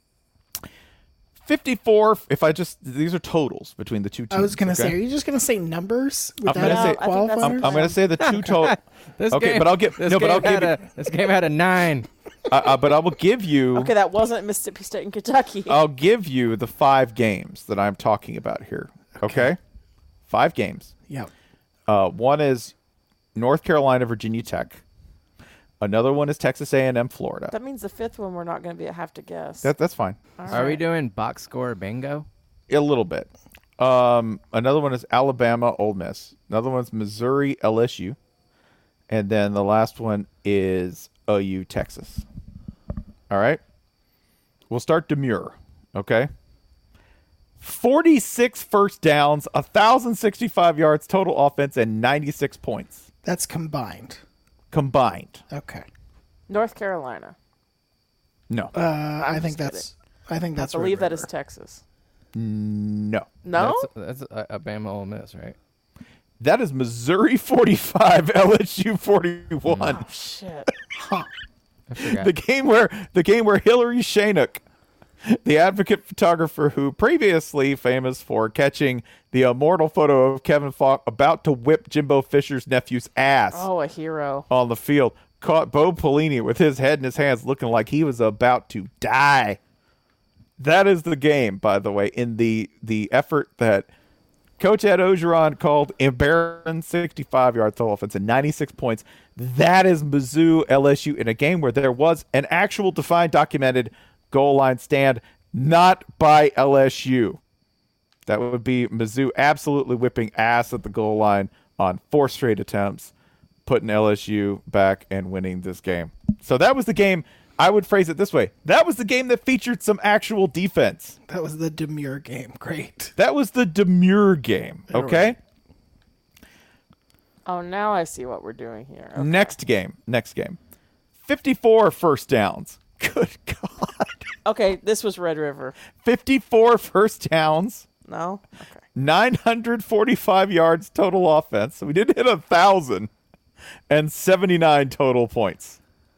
Speaker 6: 54. These are totals between the two teams.
Speaker 8: I was gonna
Speaker 6: okay?
Speaker 8: say, are you just gonna say numbers
Speaker 6: I'm gonna say-
Speaker 8: qualifiers?
Speaker 6: I'm going to say the two total.
Speaker 9: This
Speaker 6: Okay,
Speaker 9: game,
Speaker 6: but I'll give-
Speaker 9: this
Speaker 6: no, but
Speaker 9: game
Speaker 6: I'll give
Speaker 9: had this game had a 9.
Speaker 6: But I will give you.
Speaker 7: Okay, that wasn't Mississippi State and Kentucky.
Speaker 6: I'll give you the 5 games that I'm talking about here. Okay? 5 games.
Speaker 8: Yep.
Speaker 6: One is North Carolina, Virginia Tech. Another one is Texas A&M, Florida.
Speaker 7: That means the fifth one we're not going to have to guess.
Speaker 6: That's fine.
Speaker 9: Are we doing box score bingo?
Speaker 6: A little bit. Another one is Alabama, Ole Miss. Another one's Missouri, LSU. And then the last one is OU, Texas. All right? We'll start demure, okay? 46 first downs, 1,065 yards total offense, and 96 points.
Speaker 8: That's combined.
Speaker 6: Combined.
Speaker 8: Okay.
Speaker 7: North Carolina.
Speaker 6: No.
Speaker 8: I think that's
Speaker 7: I believe that is Texas.
Speaker 6: No.
Speaker 7: No?
Speaker 9: That's Alabama, Ole Miss, right?
Speaker 6: That is Missouri 45, LSU 41.
Speaker 7: Oh, shit.
Speaker 9: I forgot.
Speaker 6: The game where Hillary Shaynook, the advocate photographer who previously famous for catching the immortal photo of Kevin Falk about to whip Jimbo Fisher's nephew's ass
Speaker 7: Oh, a hero.
Speaker 6: on the field, caught Bo Pelini with his head in his hands looking like he was about to die. That is the game, by the way, in the effort that Coach Ed Ogeron called embarrassing 65-yard total offense and 96 points. That is Mizzou LSU in a game where there was an actual defined, documented goal line stand, not by LSU. That would be Mizzou absolutely whipping ass at the goal line on 4 straight attempts, putting LSU back and winning this game. So that was the game. I would phrase it this way. That was the game that featured some actual defense.
Speaker 8: That was the demure game. Great.
Speaker 6: That was the demure game. Okay?
Speaker 7: Oh, now I see what we're doing here. Okay.
Speaker 6: Next game. 54 first downs. Good God.
Speaker 7: Okay, this was Red River.
Speaker 6: 54 first downs.
Speaker 7: No? Okay.
Speaker 6: 945 yards total offense. So we did hit 1,000 and 79 total points.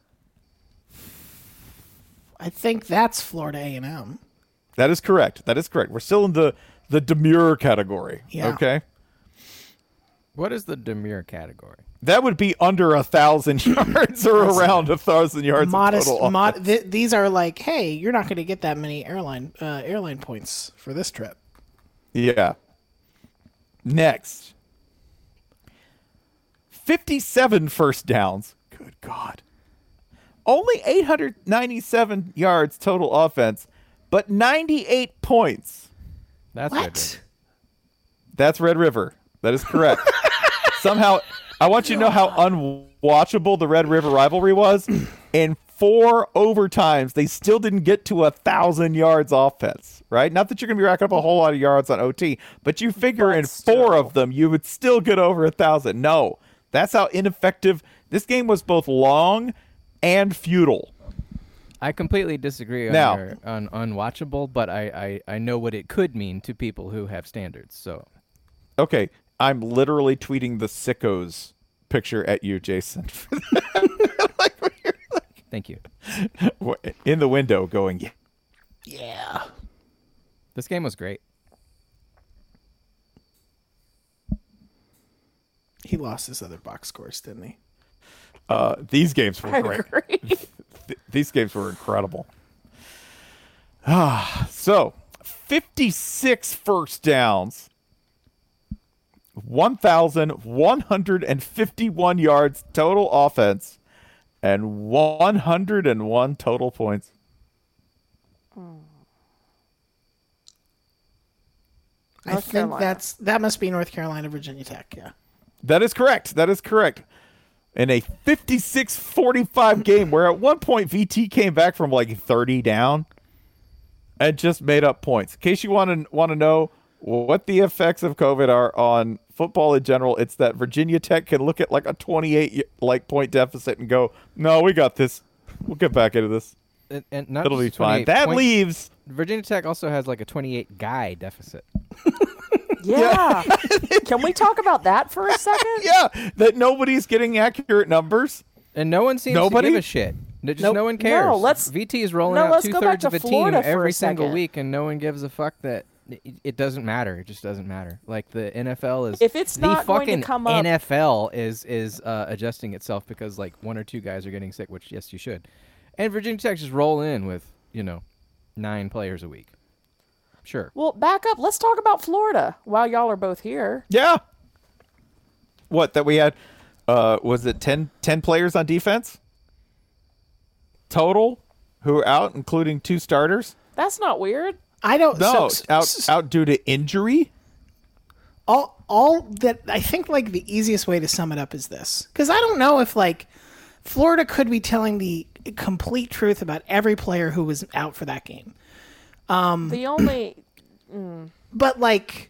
Speaker 8: I think that's Florida A&M.
Speaker 6: That is correct. We're still in the demure category.
Speaker 8: Yeah.
Speaker 6: Okay.
Speaker 9: What is the demure category?
Speaker 6: That would be under 1,000 yards or around 1,000 yards.
Speaker 8: Modest.
Speaker 6: Of total offense.
Speaker 8: These are like, hey, you're not going to get that many airline points for this trip.
Speaker 6: Yeah. Next. 57 first downs. Good God. Only 897 yards total offense, but 98 points.
Speaker 9: That's
Speaker 8: What?
Speaker 9: Red River.
Speaker 6: That's Red River. That is correct. Somehow, I want you to know how unwatchable the Red River rivalry was. In 4 overtimes, they still didn't get to 1,000 yards offense, right? Not that you're going to be racking up a whole lot of yards on OT, but you figure
Speaker 7: But
Speaker 6: in
Speaker 7: still.
Speaker 6: 4 of them, you would still get over 1,000. No, that's how ineffective. This game was both long and futile.
Speaker 9: I completely disagree on,
Speaker 6: Now-
Speaker 9: on unwatchable, but I know what it could mean to people who have standards. So
Speaker 6: Okay, I'm literally tweeting the sickos picture at you, Jason.
Speaker 9: thank you.
Speaker 6: In the window going, yeah.
Speaker 8: Yeah.
Speaker 9: This game was great.
Speaker 8: He lost his other box scores, didn't he?
Speaker 6: These games were great. These games were incredible. So, 56 first downs, 1,151 yards total offense, and 101 total points.
Speaker 8: I
Speaker 7: North
Speaker 8: think
Speaker 7: Carolina.
Speaker 8: that must be North Carolina, Virginia Tech. Yeah.
Speaker 6: That is correct. In a 56-45 game where at one point VT came back from like 30 down and just made up points. In case you want to know what the effects of COVID are on football in general, it's that Virginia Tech can look at like a 28 point deficit and go, "No, we got this. We'll get back into this.
Speaker 9: And not
Speaker 6: It'll be
Speaker 9: just
Speaker 6: fine."
Speaker 9: 28
Speaker 6: That
Speaker 9: point-
Speaker 6: leaves
Speaker 9: Virginia Tech also has like a 28 guy deficit.
Speaker 7: Yeah. Can we talk about that for a second?
Speaker 6: that nobody's getting accurate numbers.
Speaker 9: And no one seems
Speaker 6: Nobody?
Speaker 9: to give a shit.
Speaker 8: Nope.
Speaker 9: No one cares.
Speaker 7: No, let's-
Speaker 9: VT is rolling
Speaker 7: no,
Speaker 9: out
Speaker 7: let's go back
Speaker 9: 2/3 of
Speaker 7: to
Speaker 9: a team
Speaker 7: Florida for
Speaker 9: every
Speaker 7: a
Speaker 9: single
Speaker 7: second.
Speaker 9: week, and no one gives a fuck that it doesn't matter. It just doesn't matter. Like the NFL is.
Speaker 7: If it's
Speaker 9: the
Speaker 7: not going to
Speaker 9: fucking
Speaker 7: come up-
Speaker 9: NFL is adjusting itself because like 1 or 2 guys are getting sick, which yes you should, and Virginia Tech just roll in with 9 players a week. Sure.
Speaker 7: Well, back up. Let's talk about Florida while y'all are both here.
Speaker 6: Yeah. What, that we had, was it 10 players on defense? Total? Who are out, including 2 starters?
Speaker 7: That's not weird.
Speaker 8: I don't.
Speaker 6: No,
Speaker 8: so-
Speaker 6: out due to injury?
Speaker 8: all that I think like the easiest way to sum it up is this, because I don't know if like Florida could be telling the complete truth about every player who was out for that game.
Speaker 7: The only
Speaker 8: But like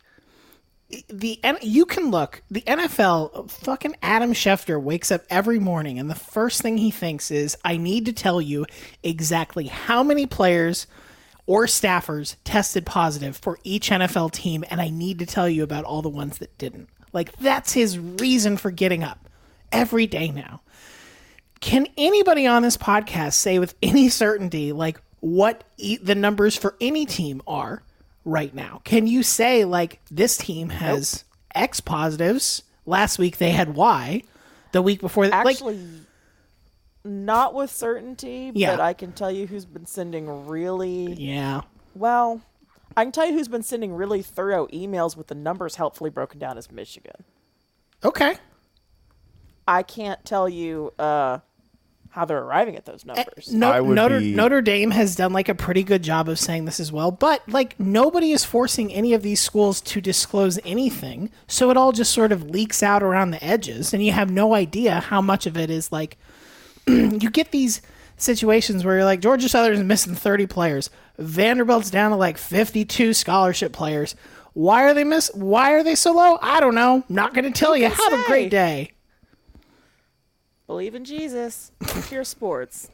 Speaker 8: you can look, the NFL, fucking Adam Schefter wakes up every morning and the first thing he thinks is, I need to tell you exactly how many players or staffers tested positive for each NFL team, and I need to tell you about all the ones that didn't. Like, that's his reason for getting up every day now. Can anybody on this podcast say with any certainty, like, what the numbers for any team are right now? Can you say, like, this team has X positives, last week they had Y, the week before that?
Speaker 7: actually not with certainty,
Speaker 8: Yeah.
Speaker 7: but I can tell you who's been sending really
Speaker 8: Yeah.
Speaker 7: well. I can tell you who's been sending really thorough emails with the numbers helpfully broken down is Michigan.
Speaker 8: Okay.
Speaker 7: I can't tell you how they're arriving at those numbers.
Speaker 8: Notre Dame has done like a pretty good job of saying this as well, but like nobody is forcing any of these schools to disclose anything, so it all just sort of leaks out around the edges, and you have no idea how much of it is like you get these situations where you're like, Georgia Southern is missing 30 players, Vanderbilt's down to like 52 scholarship players. Why are they so low? I don't know. Not going to tell you. Have a great day.
Speaker 7: Believe in Jesus. Pure sports.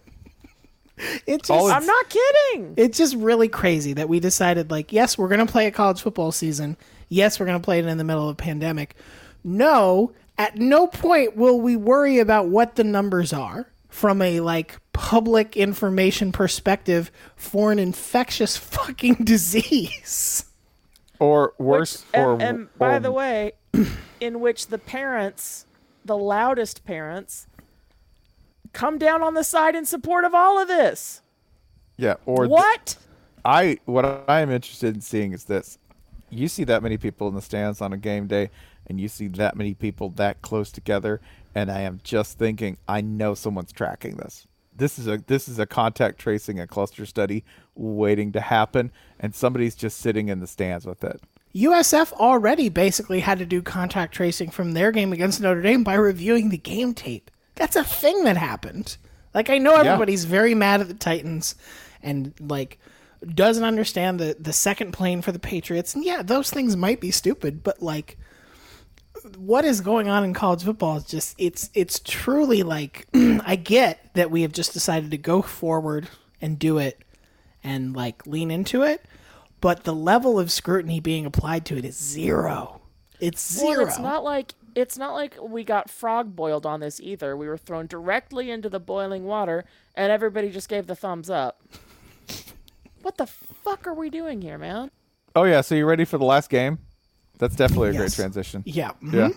Speaker 8: I'm
Speaker 7: not kidding.
Speaker 8: It's just really crazy that we decided, like, yes, we're going to play a college football season. Yes, we're going to play it in the middle of a pandemic. No, at no point will we worry about what the numbers are from a, like, public information perspective for an infectious fucking disease.
Speaker 6: Or worse.
Speaker 7: And by the way, in which the parents, the loudest parents, come down on the side in support of all of this.
Speaker 6: Yeah. Or
Speaker 7: what?
Speaker 6: What I am interested in seeing is this. You see that many people in the stands on a game day, and you see that many people that close together, and I am just thinking, I know someone's tracking this. This is a contact tracing, a cluster study waiting to happen, and somebody's just sitting in the stands with it.
Speaker 8: USF already basically had to do contact tracing from their game against Notre Dame by reviewing the game tape. That's a thing that happened. Like, I know everybody's very mad at the Titans and, like, doesn't understand the second plane for the Patriots. And, yeah, those things might be stupid, but, like, what is going on in college football is just, it's truly, like, I get that we have just decided to go forward and do it and, like, lean into it, but the level of scrutiny being applied to it is zero. It's zero.
Speaker 7: Well, it's not like we got frog boiled on this either. We were thrown directly into the boiling water, and everybody just gave the thumbs up. What the fuck are we doing here, man?
Speaker 6: Oh, yeah, so you ready for the last game? That's definitely a great transition.
Speaker 8: Yeah. Mm-hmm.
Speaker 6: Yeah.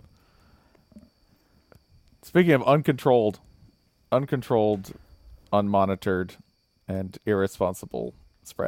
Speaker 6: Speaking of uncontrolled, unmonitored, and irresponsible spread.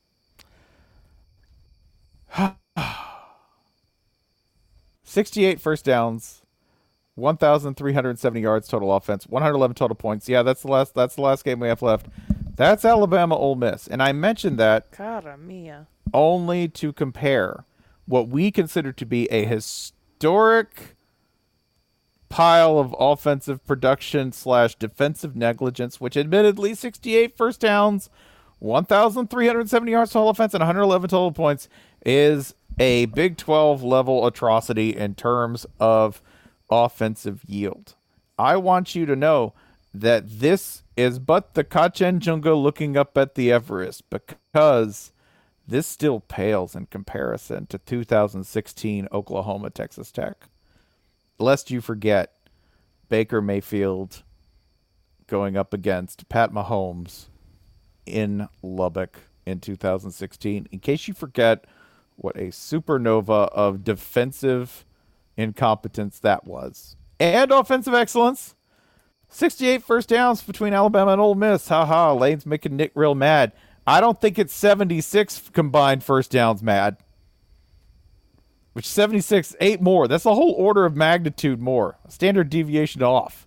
Speaker 6: 68 first downs, 1,370 yards total offense, 111 total points. Yeah, that's the last game we have left. That's Alabama Ole Miss. And I mentioned that
Speaker 7: Cara mia.
Speaker 6: only to compare what we consider to be a historic pile of offensive production / defensive negligence, which admittedly 68 first downs, 1,370 yards total offense, and 111 total points is a Big 12 level atrocity in terms of offensive yield. I want you to know that this is but the Kanchenjunga looking up at the Everest, because this still pales in comparison to 2016 Oklahoma Texas Tech. Lest you forget, Baker Mayfield going up against Pat Mahomes in Lubbock in 2016. In case you forget what a supernova of defensive incompetence that was. And offensive excellence. 68 first downs between Alabama and Ole Miss. Ha. Lane's making Nick real mad. I don't think it's 76 combined first downs mad. Which 76, 8 more. That's a whole order of magnitude more. Standard deviation off.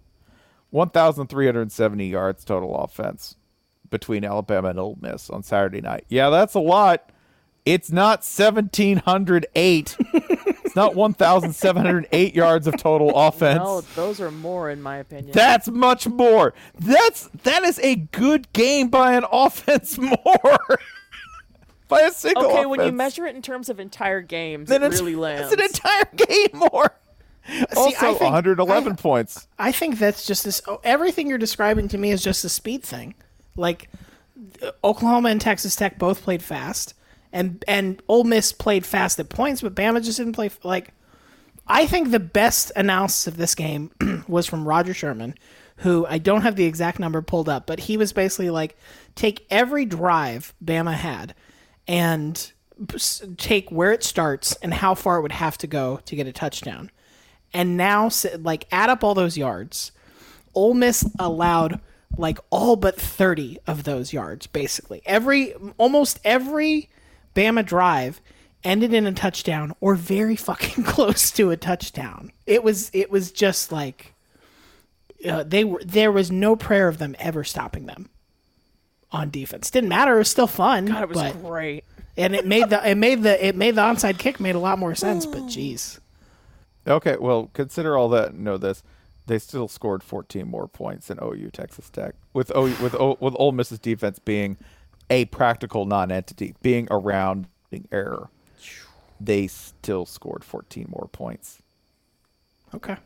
Speaker 6: 1,370 yards total offense between Alabama and Ole Miss on Saturday night. Yeah, that's a lot. It's not 1,708. It's not 1,708 yards of total offense.
Speaker 7: No, those are more in my opinion.
Speaker 6: That's much more. That is a good game by an offense more. By a single offense.
Speaker 7: When you measure it in terms of entire games, it really lands.
Speaker 6: It's an entire game more. Also, 111 points.
Speaker 8: I think that's just this. Everything you're describing to me is just a speed thing. Like, Oklahoma and Texas Tech both played fast. And Ole Miss played fast at points, but Bama just didn't play. I think the best analysis of this game was from Roger Sherman, who I don't have the exact number pulled up, but he was basically like, take every drive Bama had and take where it starts and how far it would have to go to get a touchdown. And now, add up all those yards. Ole Miss allowed all but 30 of those yards, basically. Almost every Bama drive ended in a touchdown or very fucking close to a touchdown. It was just like there was no prayer of them ever stopping them on defense. Didn't matter. It was still fun.
Speaker 7: God, it was great.
Speaker 8: And it made the onside kick made a lot more sense, but geez.
Speaker 6: Okay, well, consider all that and know this. They still scored 14 more points than OU Texas Tech. With Ole Miss's defense being a practical non-entity, being around error, they still scored 14 more points.
Speaker 8: Okay.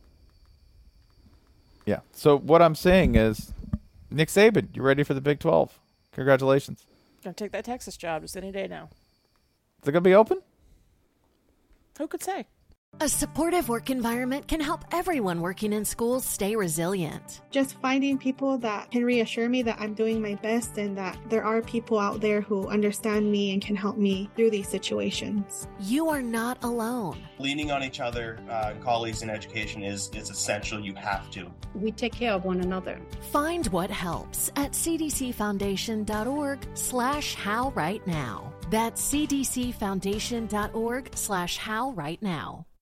Speaker 6: Yeah. So what I'm saying is, Nick Saban, you ready for the Big 12? Congratulations.
Speaker 7: Gonna take that Texas job just any day now.
Speaker 6: Is it gonna be open?
Speaker 7: Who could say?
Speaker 2: A supportive work environment can help everyone working in schools stay resilient.
Speaker 10: Just finding people that can reassure me that I'm doing my best and that there are people out there who understand me and can help me through these situations.
Speaker 2: You are not alone.
Speaker 4: Leaning on each other and colleagues in education is essential. You have to.
Speaker 11: We take care of one another.
Speaker 2: Find what helps at cdcfoundation.org/howrightnow. That's cdcfoundation.org/howrightnow.